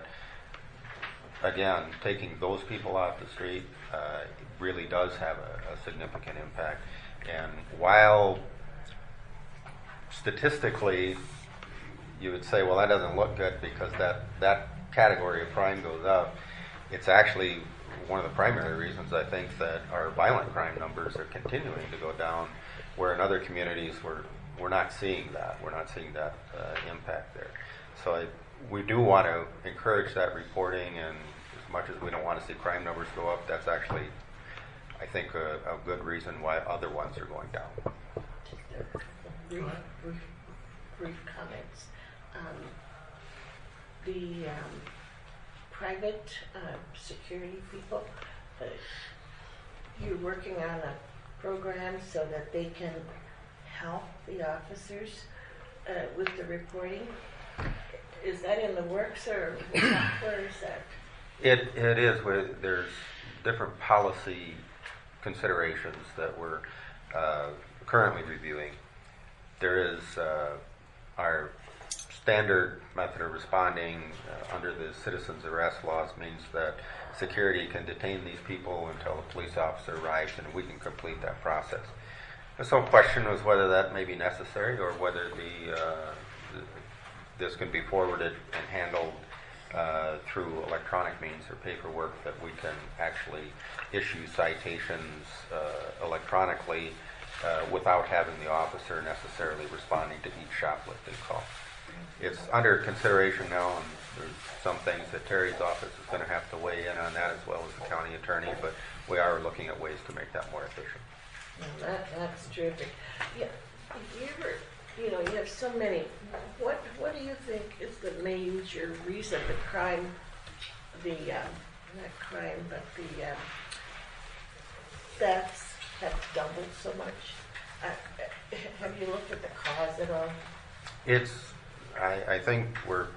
again, taking those people off the street uh, really does have a, a significant impact. And while statistically you would say, well, that doesn't look good because that, that category of crime goes up, it's actually one of the primary reasons I think that our violent crime numbers are continuing to go down, where in other communities we're, we're not seeing that. We're not seeing that uh, impact there. So I, we do want to encourage that reporting, and as much as we don't want to see crime numbers go up, that's actually, I think, a, a good reason why other ones are going down. Just a brief, brief, brief comments. Um, the um, private uh, security people, uh, you're working on a program so that they can help the officers uh, with the reporting. Is that in the works, or where is that? It, it is. Where there's different policy considerations that we're uh, currently reviewing. There is uh, our standard method of responding uh, under the citizens arrest laws means that security can detain these people until a police officer arrives and we can complete that process. And so the question was whether that may be necessary or whether the, uh, the this can be forwarded and handled uh, through electronic means or paperwork, that we can actually issue citations uh, electronically uh, without having the officer necessarily responding to each shoplifting call. It's under consideration now, and there's some things that Terry's office is going to have to weigh in on that, as well as the county attorney, but we are looking at ways to make that more efficient. Well, that, that's terrific. Yeah, if you ever, you know, you have so many. What What do you think is the major reason the crime, the um, not crime, but the um, thefts have doubled so much? Uh, have you looked at the cause at all? It's, I, I think we're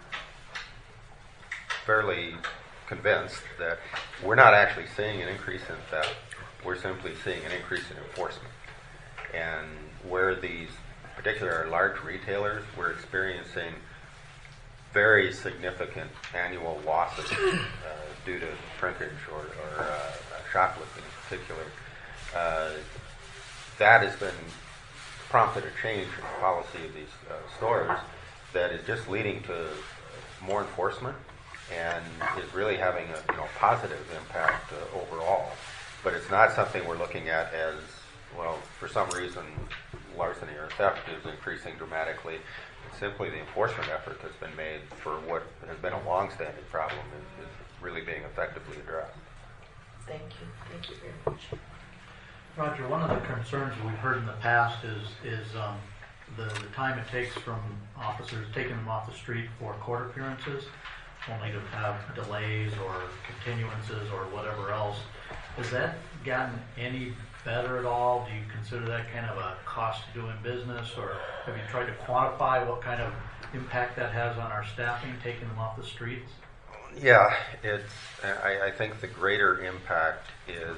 fairly convinced that we're not actually seeing an increase in theft. We're simply seeing an increase in enforcement. And where these particular large retailers, we're experiencing very significant annual losses uh, due to shrinkage or, or uh, shoplifting in particular. Uh, that has been prompted a change in the policy of these uh, stores that is just leading to more enforcement and is really having a you know positive impact uh, overall. But it's not something we're looking at as, well, for some reason larceny or theft is increasing dramatically. It's simply the enforcement effort that's been made for what has been a long-standing problem is, is really being effectively addressed. Thank you. Thank you very much. Roger, one of the concerns we've heard in the past is is um, the, the time it takes from officers taking them off the street for court appearances, only to have delays or continuances or whatever else. Has that gotten any better at all? Do you consider that kind of a cost to doing business, or have you tried to quantify what kind of impact that has on our staffing, taking them off the streets? Yeah, it's. I, I think the greater impact is,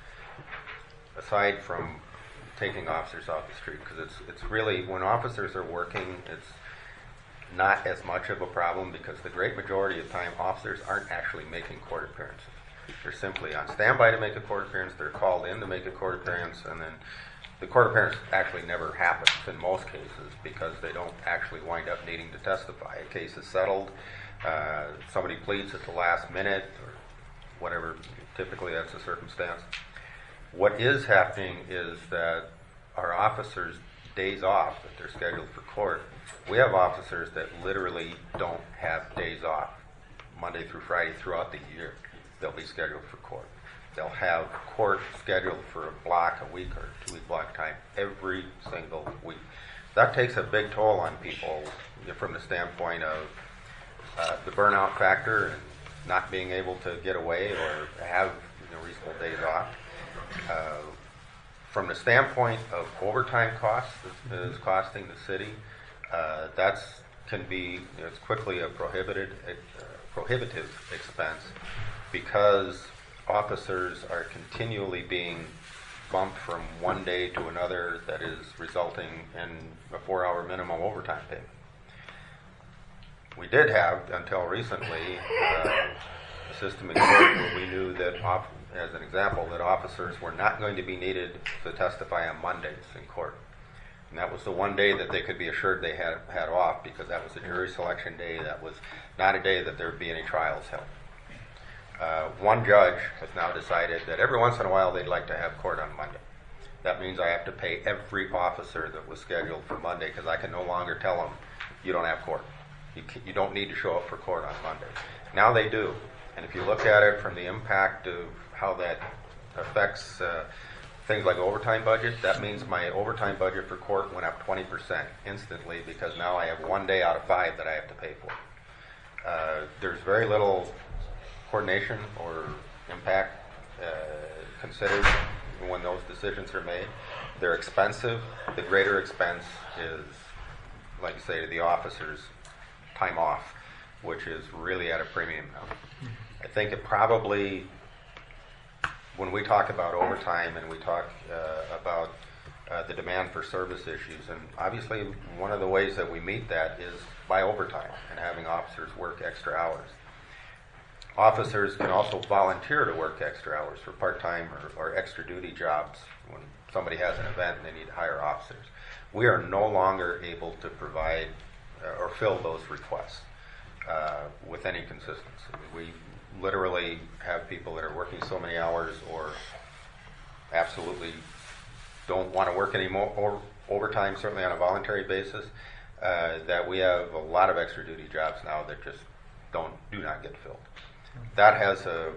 aside from taking officers off the street, because it's it's really when officers are working, it's not as much of a problem because the great majority of the time officers aren't actually making court appearances. They're simply on standby to make a court appearance. They're called in to make a court appearance, and then the court appearance actually never happens in most cases because they don't actually wind up needing to testify. A case is settled. Uh, somebody pleads at the last minute or whatever. Typically that's the circumstance. What is happening is that our officers' days off that they're scheduled for court, we have officers that literally don't have days off Monday through Friday throughout the year. They'll be scheduled for court. They'll have court scheduled for a block, a week or two week block time every single week. That takes a big toll on people from the standpoint of uh, the burnout factor and not being able to get away or have you know, reasonable days off. Uh, from the standpoint of overtime costs that is costing the city, uh, that's can be you know, it's quickly a prohibited uh, prohibitive expense because officers are continually being bumped from one day to another that is resulting in a four-hour minimum overtime payment. We did have, until recently, uh, a system in court where we knew that, off, as an example, that officers were not going to be needed to testify on Mondays in court. And that was the one day that they could be assured they had had off because that was a jury selection day. That was not a day that there would be any trials held. Uh, one judge has now decided that every once in a while they'd like to have court on Monday. That means I have to pay every officer that was scheduled for Monday because I can no longer tell them you don't have court. You, can, you don't need to show up for court on Monday. Now they do. And if you look at it from the impact of how that affects uh, things like overtime budget, that means my overtime budget for court went up twenty percent instantly because now I have one day out of five that I have to pay for. Uh, there's very little coordination or impact uh, considered when those decisions are made. They're expensive. The greater expense is, like you say, the officers' time off, which is really at a premium now. I think it probably, when we talk about overtime and we talk uh, about uh, the demand for service issues, and obviously one of the ways that we meet that is by overtime and having officers work extra hours. Officers can also volunteer to work extra hours for part-time or, or extra duty jobs when somebody has an event and they need to hire officers. We are no longer able to provide uh, or fill those requests uh, with any consistency. We literally have people that are working so many hours or absolutely don't want to work any more or overtime, certainly on a voluntary basis, uh, that we have a lot of extra duty jobs now that just don't do not get filled. That has a,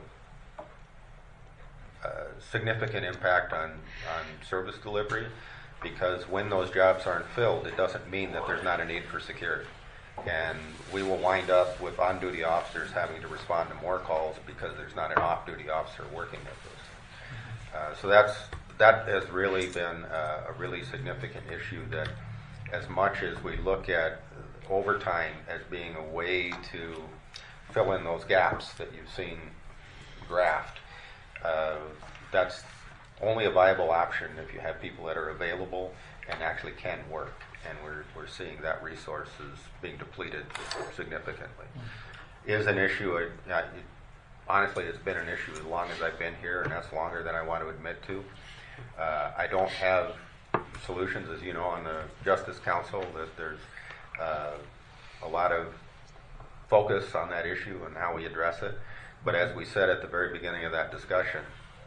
a significant impact on, on service delivery, because when those jobs aren't filled, it doesn't mean that there's not a need for security. And we will wind up with on-duty officers having to respond to more calls because there's not an off-duty officer working with those. Uh, so that's that has really been a, a really significant issue, that as much as we look at overtime as being a way to fill in those gaps that you've seen graphed, uh, that's only a viable option if you have people that are available and actually can work. And we're we're seeing that resource is being depleted significantly. Is an issue. Uh, it, honestly, it's been an issue as long as I've been here, and that's longer than I want to admit to. Uh, I don't have solutions, as you know, on the Justice Council. That there's uh, a lot of focus on that issue and how we address it. But as we said at the very beginning of that discussion,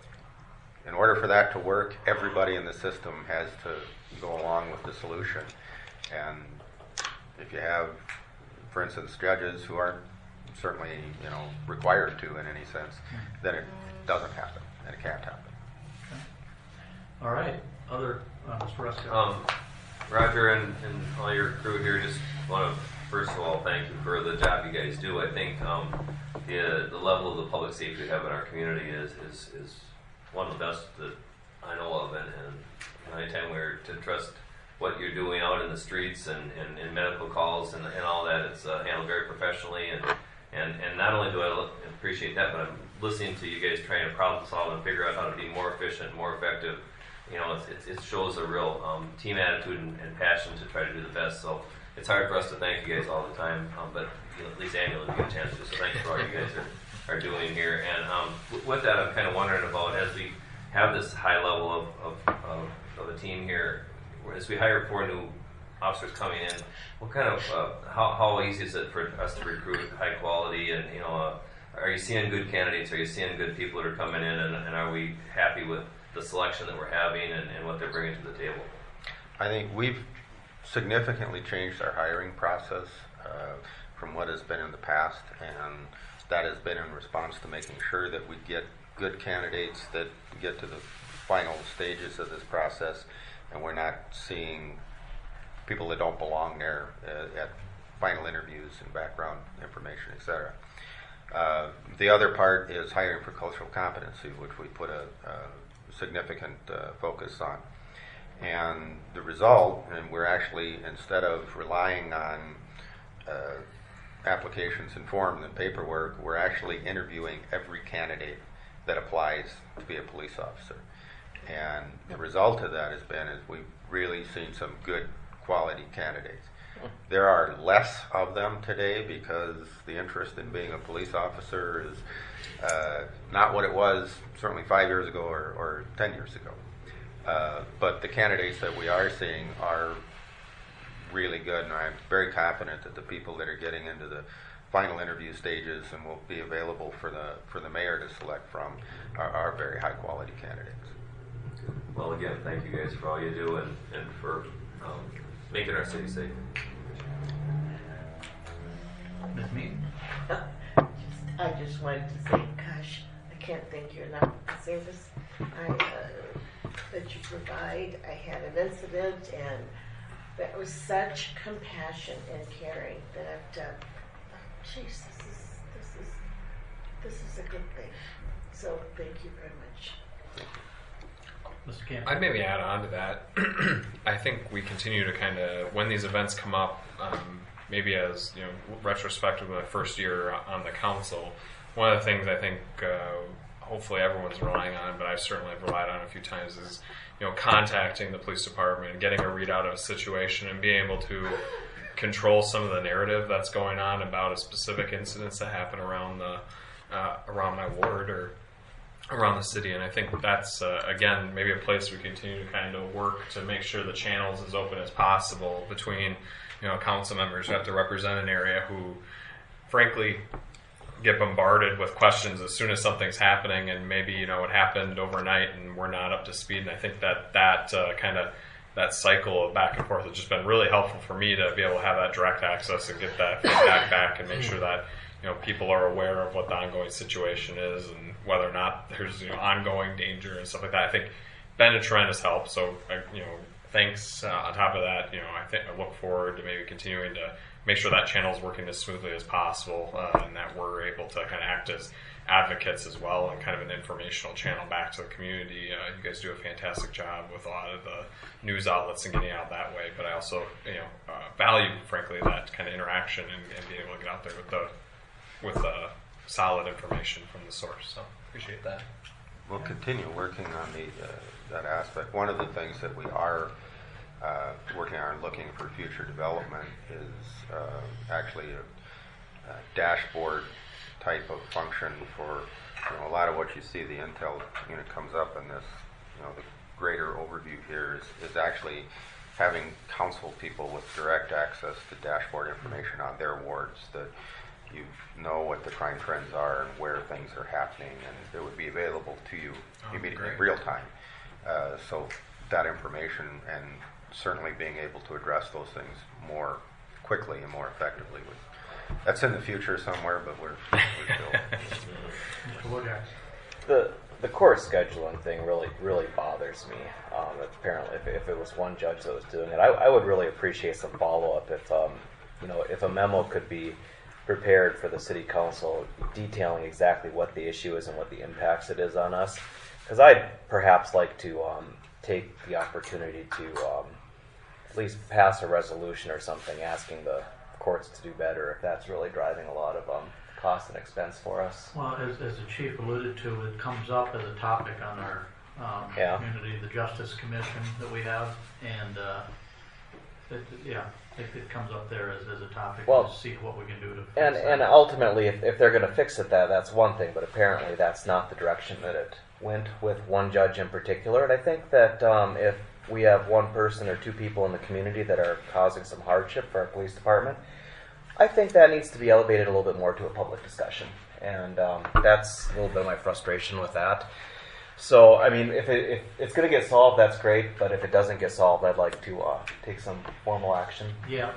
in order for that to work, everybody in the system has to go along with the solution. And if you have, for instance, judges who aren't certainly, you know, required to in any sense, then it doesn't happen, and it can't happen. Okay. All right. Other, uh, Mister Rusko. Um, Roger and, and all your crew here, just want to first of all thank you for the job you guys do. I think um, the the level of the public safety we have in our community is is, is one of the best that I know of, and, and anytime we're to trust what you're doing out in the streets and, and, and medical calls and, and all that, it's uh, handled very professionally, and, and, and not only do I look, appreciate that, but I'm listening to you guys trying to problem solve and figure out how to be more efficient, more effective. You know, it's, it's, it shows a real um, team attitude and, and passion to try to do the best. So it's hard for us to thank you guys all the time, um, but you know, at least annually we get a chance to. So thank you for all you guys are, are doing here. And um, w- with that, I'm kind of wondering about, as we have this high level of, of, of, of a team here, as we hire four new officers coming in, what kind of, uh, how, how easy is it for us to recruit high quality, and, you know, uh, are you seeing good candidates? Are you seeing good people that are coming in, and, and are we happy with the selection that we're having and, and what they're bringing to the table? I think we've significantly changed our hiring process uh, from what has been in the past, and that has been in response to making sure that we get good candidates that get to the final stages of this process, and we're not seeing people that don't belong there uh, at final interviews and background information, et cetera. Uh, the other part is hiring for cultural competency, which we put a, a significant uh, focus on. And the result, and we're actually, instead of relying on uh, applications and forms and paperwork, we're actually interviewing every candidate that applies to be a police officer. And the result of that has been is we've really seen some good quality candidates. There are less of them today because the interest in being a police officer is uh, not what it was certainly five years ago or, or ten years ago. Uh, but the candidates that we are seeing are really good, and I'm very confident that the people that are getting into the final interview stages and will be available for the for the mayor to select from are, are very high quality candidates. Well, again, thank you guys for all you do and, and for um, making our city safe. Miz Mead? I just wanted to say, gosh, I can't thank you enough for the service I, uh, that you provide. I had an incident, and that was such compassion and caring that, uh, geez, this is, this is This is a good thing. So thank you very much. Mister Camp. I'd maybe add on to that. I think we continue to kind of, when these events come up, um, maybe as, you know, retrospective of my first year on the council, one of the things I think uh, hopefully everyone's relying on, but I certainly have relied on a few times, is, you know, contacting the police department, getting a readout of a situation, and being able to control some of the narrative that's going on about a specific incidents that happen around the uh, around my ward or around the city. And I think that's uh, again maybe a place we continue to kind of work to make sure the channels as open as possible between, you know, council members who have to represent an area who frankly get bombarded with questions as soon as something's happening, and maybe, you know, it happened overnight and we're not up to speed. And I think that that uh, kind of that cycle of back and forth has just been really helpful for me to be able to have that direct access and get that feedback back and make sure that, you know, people are aware of what the ongoing situation is and whether or not there's, you know, ongoing danger and stuff like that. I think been a tremendous help. So, you know, thanks. Uh, on top of that, you know, I think I look forward to maybe continuing to make sure that channel is working as smoothly as possible, uh, and that we're able to kind of act as advocates as well and kind of an informational channel back to the community. Uh, you guys do a fantastic job with a lot of the news outlets and getting out that way, but I also, you know, uh, value, frankly, that kind of interaction and, and being able to get out there with the with the solid information from the source. So appreciate that. We'll continue working on the uh, that aspect. One of the things that we are uh, working on, looking for future development, is uh, actually a, a dashboard type of function for, you know, a lot of what you see. The Intel unit comes up in this, you know, the greater overview here is, is actually having council people with direct access to dashboard information on their wards, that you know what the crime trends are and where things are happening, and it would be available to you Oh, immediately, great. real time. Uh, so that information, and certainly being able to address those things more quickly and more effectively, would, that's in the future somewhere, but we're, we're still. The the court scheduling thing really really bothers me. Um, apparently, if, if it was one judge that was doing it, I, I would really appreciate some follow up. If um, you know, if a memo could be prepared for the city council detailing exactly what the issue is and what the impacts it is on us, because I'd perhaps like to um, take the opportunity to um, at least pass a resolution or something asking the courts to do better if that's really driving a lot of um, cost and expense for us. Well, as, as the chief alluded to, it comes up as a topic on our um, Yeah. community, the Justice Commission that we have, and uh, it, yeah, it, it comes up there as, as a topic Well, to see what we can do to fix And that. and ultimately, if, if they're going to fix it, that that's one thing. But apparently, that's not the direction that it went with one judge in particular. And I think that um, if we have one person or two people in the community that are causing some hardship for our police department, I think that needs to be elevated a little bit more to a public discussion. And um, that's a little bit of my frustration with that. So, I mean, if, it, if it's going to get solved, that's great. But if it doesn't get solved, I'd like to uh, take some formal action. Yeah.